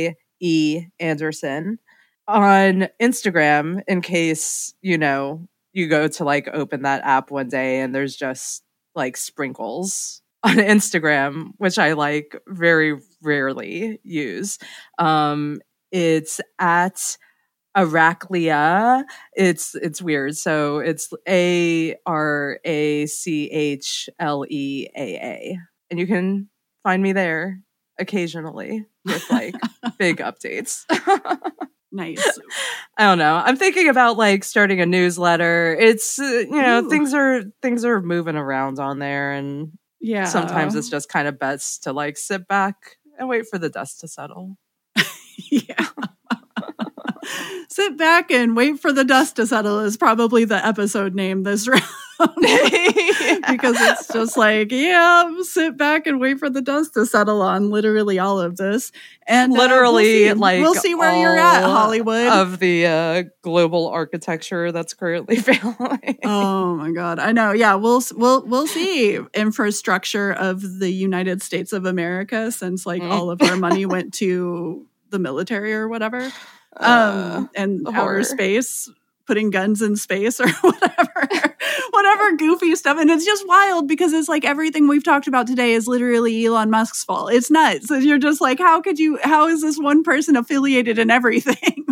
S4: LEAE Anderson. On Instagram, in case, you go to like open that app one day and there's just like sprinkles on Instagram, which I like very rarely use. It's at Arachlia. It's weird. So it's ARACHLEAA. And you can find me there occasionally with like big updates.
S2: Nice.
S4: I don't know. I'm thinking about like starting a newsletter. It's
S2: Ooh.
S4: things are moving around on there, and
S2: Yeah.
S4: sometimes it's just kind of best to like sit back and wait for the dust to settle.
S2: Yeah. Sit back and wait for the dust to settle is probably the episode name this round. Because it's just like, sit back and wait for the dust to settle on literally all of this. And
S4: literally,
S2: we'll see where you're at, Hollywood.
S4: Of the global architecture that's currently failing.
S2: Oh my God. I know. Yeah, we'll see infrastructure of the United States of America, since like all of our money went to the military or whatever. And outer space, putting guns in space or whatever goofy stuff. And it's just wild because it's like everything we've talked about today is literally Elon Musk's fault. It's nuts. So you're just like, how is this one person affiliated in everything?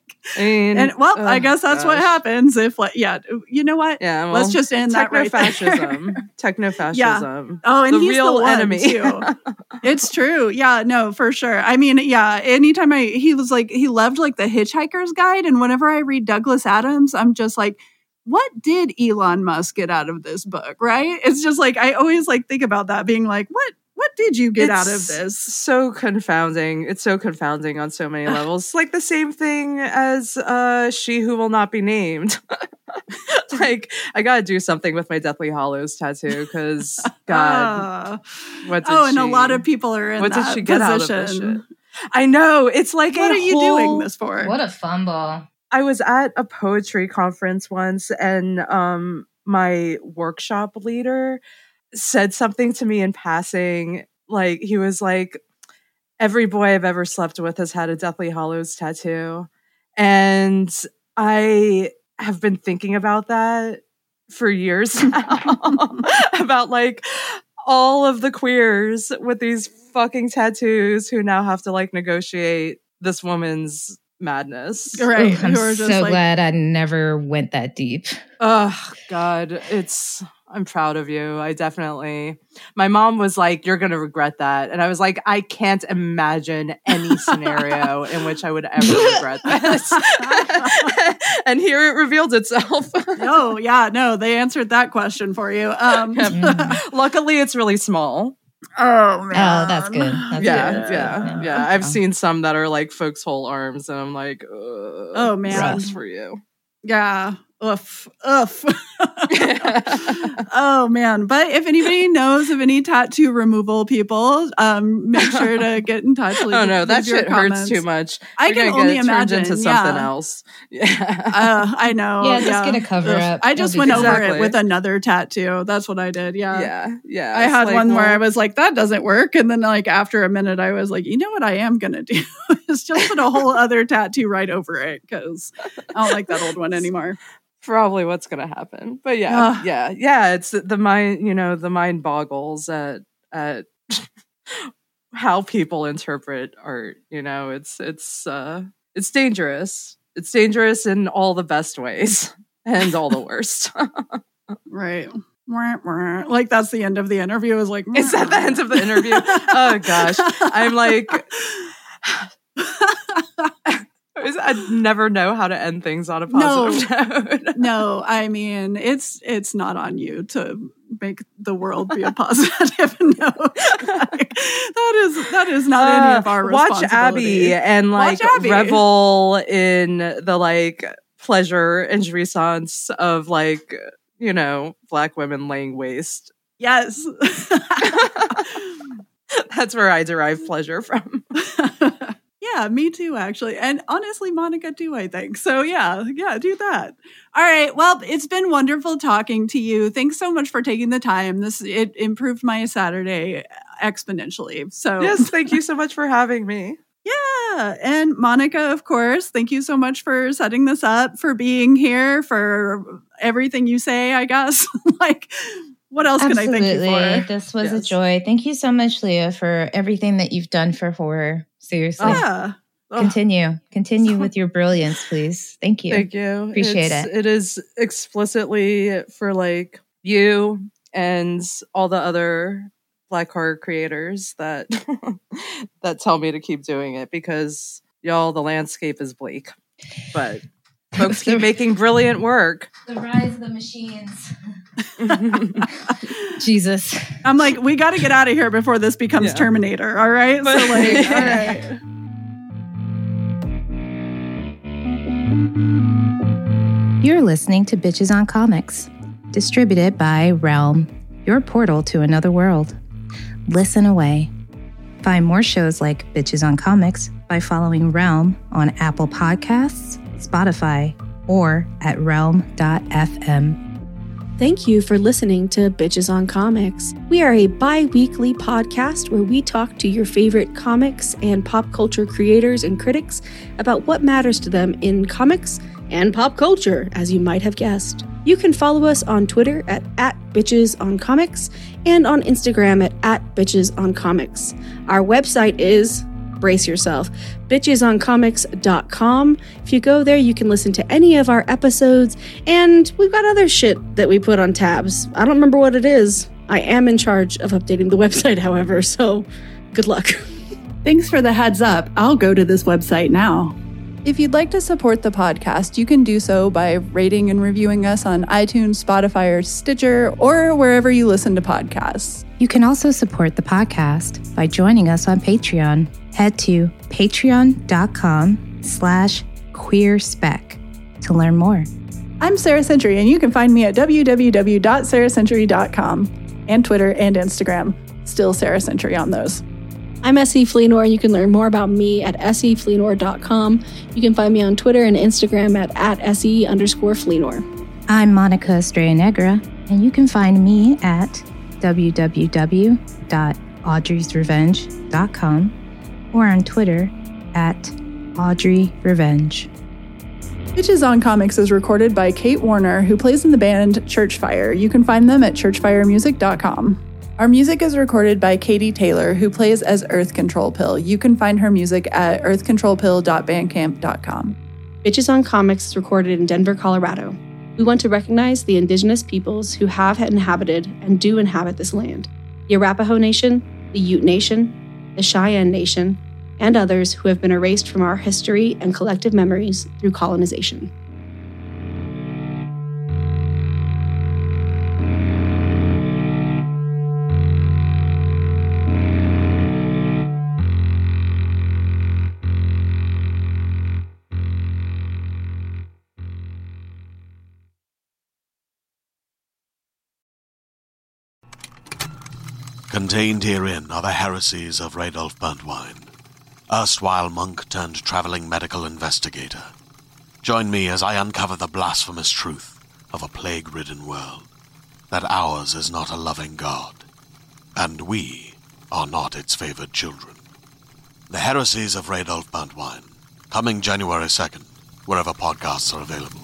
S2: I guess that's what happens if, like, you know what?
S4: Yeah, well,
S2: let's just end that right there.
S4: Technofascism.
S2: Yeah. Oh, and
S4: the
S2: he's
S4: real
S2: the one
S4: enemy.
S2: too. It's true. Yeah, no, for sure. I mean, yeah, anytime he loved like the Hitchhiker's Guide, and whenever I read Douglas Adams, I'm just like, what did Elon Musk get out of this book? Right? It's just like, I always like think about that, being like, what did you get out of this?
S4: So confounding. It's so confounding on so many levels. It's like the same thing as She Who Will Not Be Named. Like, I gotta do something with my Deathly Hallows tattoo because God, what did
S2: and a lot of people are in
S4: what
S2: that
S4: did she get
S2: position.
S4: out of this shit? I know. It's like,
S2: what are you doing this for?
S3: What a fumble.
S4: I was at a poetry conference once, and my workshop leader said something to me in passing. Like, he was like, every boy I've ever slept with has had a Deathly Hallows tattoo. And I have been thinking about that for years now. About like all of the queers with these fucking tattoos who now have to like negotiate this woman's madness.
S2: Right.
S3: Ooh, I'm so glad I never went that deep.
S4: Oh God, I'm proud of you. My mom was like, you're going to regret that. And I was like, I can't imagine any scenario in which I would ever regret this. And here it revealed itself.
S2: Oh, yeah. No, they answered that question for you.
S4: Luckily, it's really small.
S2: Oh, man.
S3: Oh, that's good. That's
S4: Yeah. I've seen some that are like folks' whole arms, and I'm like,
S2: oh, man.
S4: Sucks for you.
S2: Yeah. Oof. Oh man. But if anybody knows of any tattoo removal people, make sure to get in touch.
S4: Oh no, that shit hurts too much.
S2: I can only imagine.
S4: Into something else. Yeah.
S2: I know.
S3: Yeah, just get a cover up.
S2: I just went over it with another tattoo. That's what I did. Yeah. I had like, one where I was like, that doesn't work. And then like after a minute, I was like, you know what I am going to do is just put a whole other tattoo right over it, because I don't like that old one anymore.
S4: Probably what's going to happen. But yeah. It's the mind, the mind boggles at how people interpret art. It's dangerous. It's dangerous in all the best ways and all the worst.
S2: Right. Like that's the end of the interview. Is like,
S4: is that the end of the interview? Oh gosh. I'm like, I never know how to end things on a positive note.
S2: No, I mean, it's not on you to make the world be a positive note. Like, that is not any of our responsibility.
S4: Watch Abby and revel in the like pleasure and jouissance of like, Black women laying waste.
S2: Yes.
S4: That's where I derive pleasure from.
S2: Yeah, me too, actually. And honestly, Monica too, I think. So yeah, do that. All right. Well, it's been wonderful talking to you. Thanks so much for taking the time. It improved my Saturday exponentially. So
S4: yes, thank you so much for having me.
S2: Yeah. Yeah. And Monica, of course, thank you so much for setting this up, for being here, for everything you say, I guess. Like, what else can I thank you for?
S3: This was a joy. Thank you so much, Leah, for everything that you've done for horror. Seriously.
S2: Yeah.
S3: Continue with your brilliance, please. Thank you.
S4: Thank you.
S3: Appreciate it.
S4: It is explicitly for like you and all the other Black horror creators that that tell me to keep doing it, because y'all, the landscape is bleak, but folks keep making brilliant work.
S3: The rise of the machines. Jesus.
S2: I'm like, we got to get out of here before this becomes Terminator. All right. So like, all right.
S3: You're listening to Bitches on Comics, distributed by Realm, your portal to another world. Listen away. Find more shows like Bitches on Comics by following Realm on Apple Podcasts, Spotify, or at realm.fm.
S5: Thank you for listening to Bitches on Comics. We are a bi-weekly podcast where we talk to your favorite comics and pop culture creators and critics about what matters to them in comics and pop culture, as you might have guessed. You can follow us on Twitter at @BitchesOnComics and on Instagram at @BitchesOnComics. Our website is, brace yourself, bitchesoncomics.com. If you go there, you can listen to any of our episodes, and we've got other shit that we put on tabs. I don't remember what it is. I am in charge of updating the website, however, so good luck.
S2: Thanks for the heads up. I'll go to this website now. If you'd like to support the podcast, you can do so by rating and reviewing us on iTunes, Spotify, or Stitcher, or wherever you listen to podcasts.
S3: You can also support the podcast by joining us on Patreon. Head to patreon.com/queerspec to learn more.
S2: I'm Sarah Century, and you can find me at www.sarahcentury.com and Twitter and Instagram. Still Sarah Century on those.
S5: I'm S.E. Fleenor. You can learn more about me at sefleenor.com. You can find me on Twitter and Instagram at @SE_Fleenor.
S3: I'm Monica Estrella Negra, and you can find me at www.audreysrevenge.com or on Twitter at AudreyRevenge.
S2: Bitches on Comics is recorded by Kate Warner, who plays in the band Churchfire. You can find them at churchfiremusic.com. Our music is recorded by Katie Taylor, who plays as Earth Control Pill. You can find her music at earthcontrolpill.bandcamp.com.
S5: Bitches on Comics is recorded in Denver, Colorado. We want to recognize the indigenous peoples who have inhabited and do inhabit this land: the Arapaho Nation, the Ute Nation, the Cheyenne Nation, and others who have been erased from our history and collective memories through colonization.
S6: Contained herein are the heresies of Radolf Burntwine, erstwhile monk turned traveling medical investigator. Join me as I uncover the blasphemous truth of a plague-ridden world, that ours is not a loving God, and we are not its favored children. The heresies of Radolf Burntwine, coming January 2nd, wherever podcasts are available.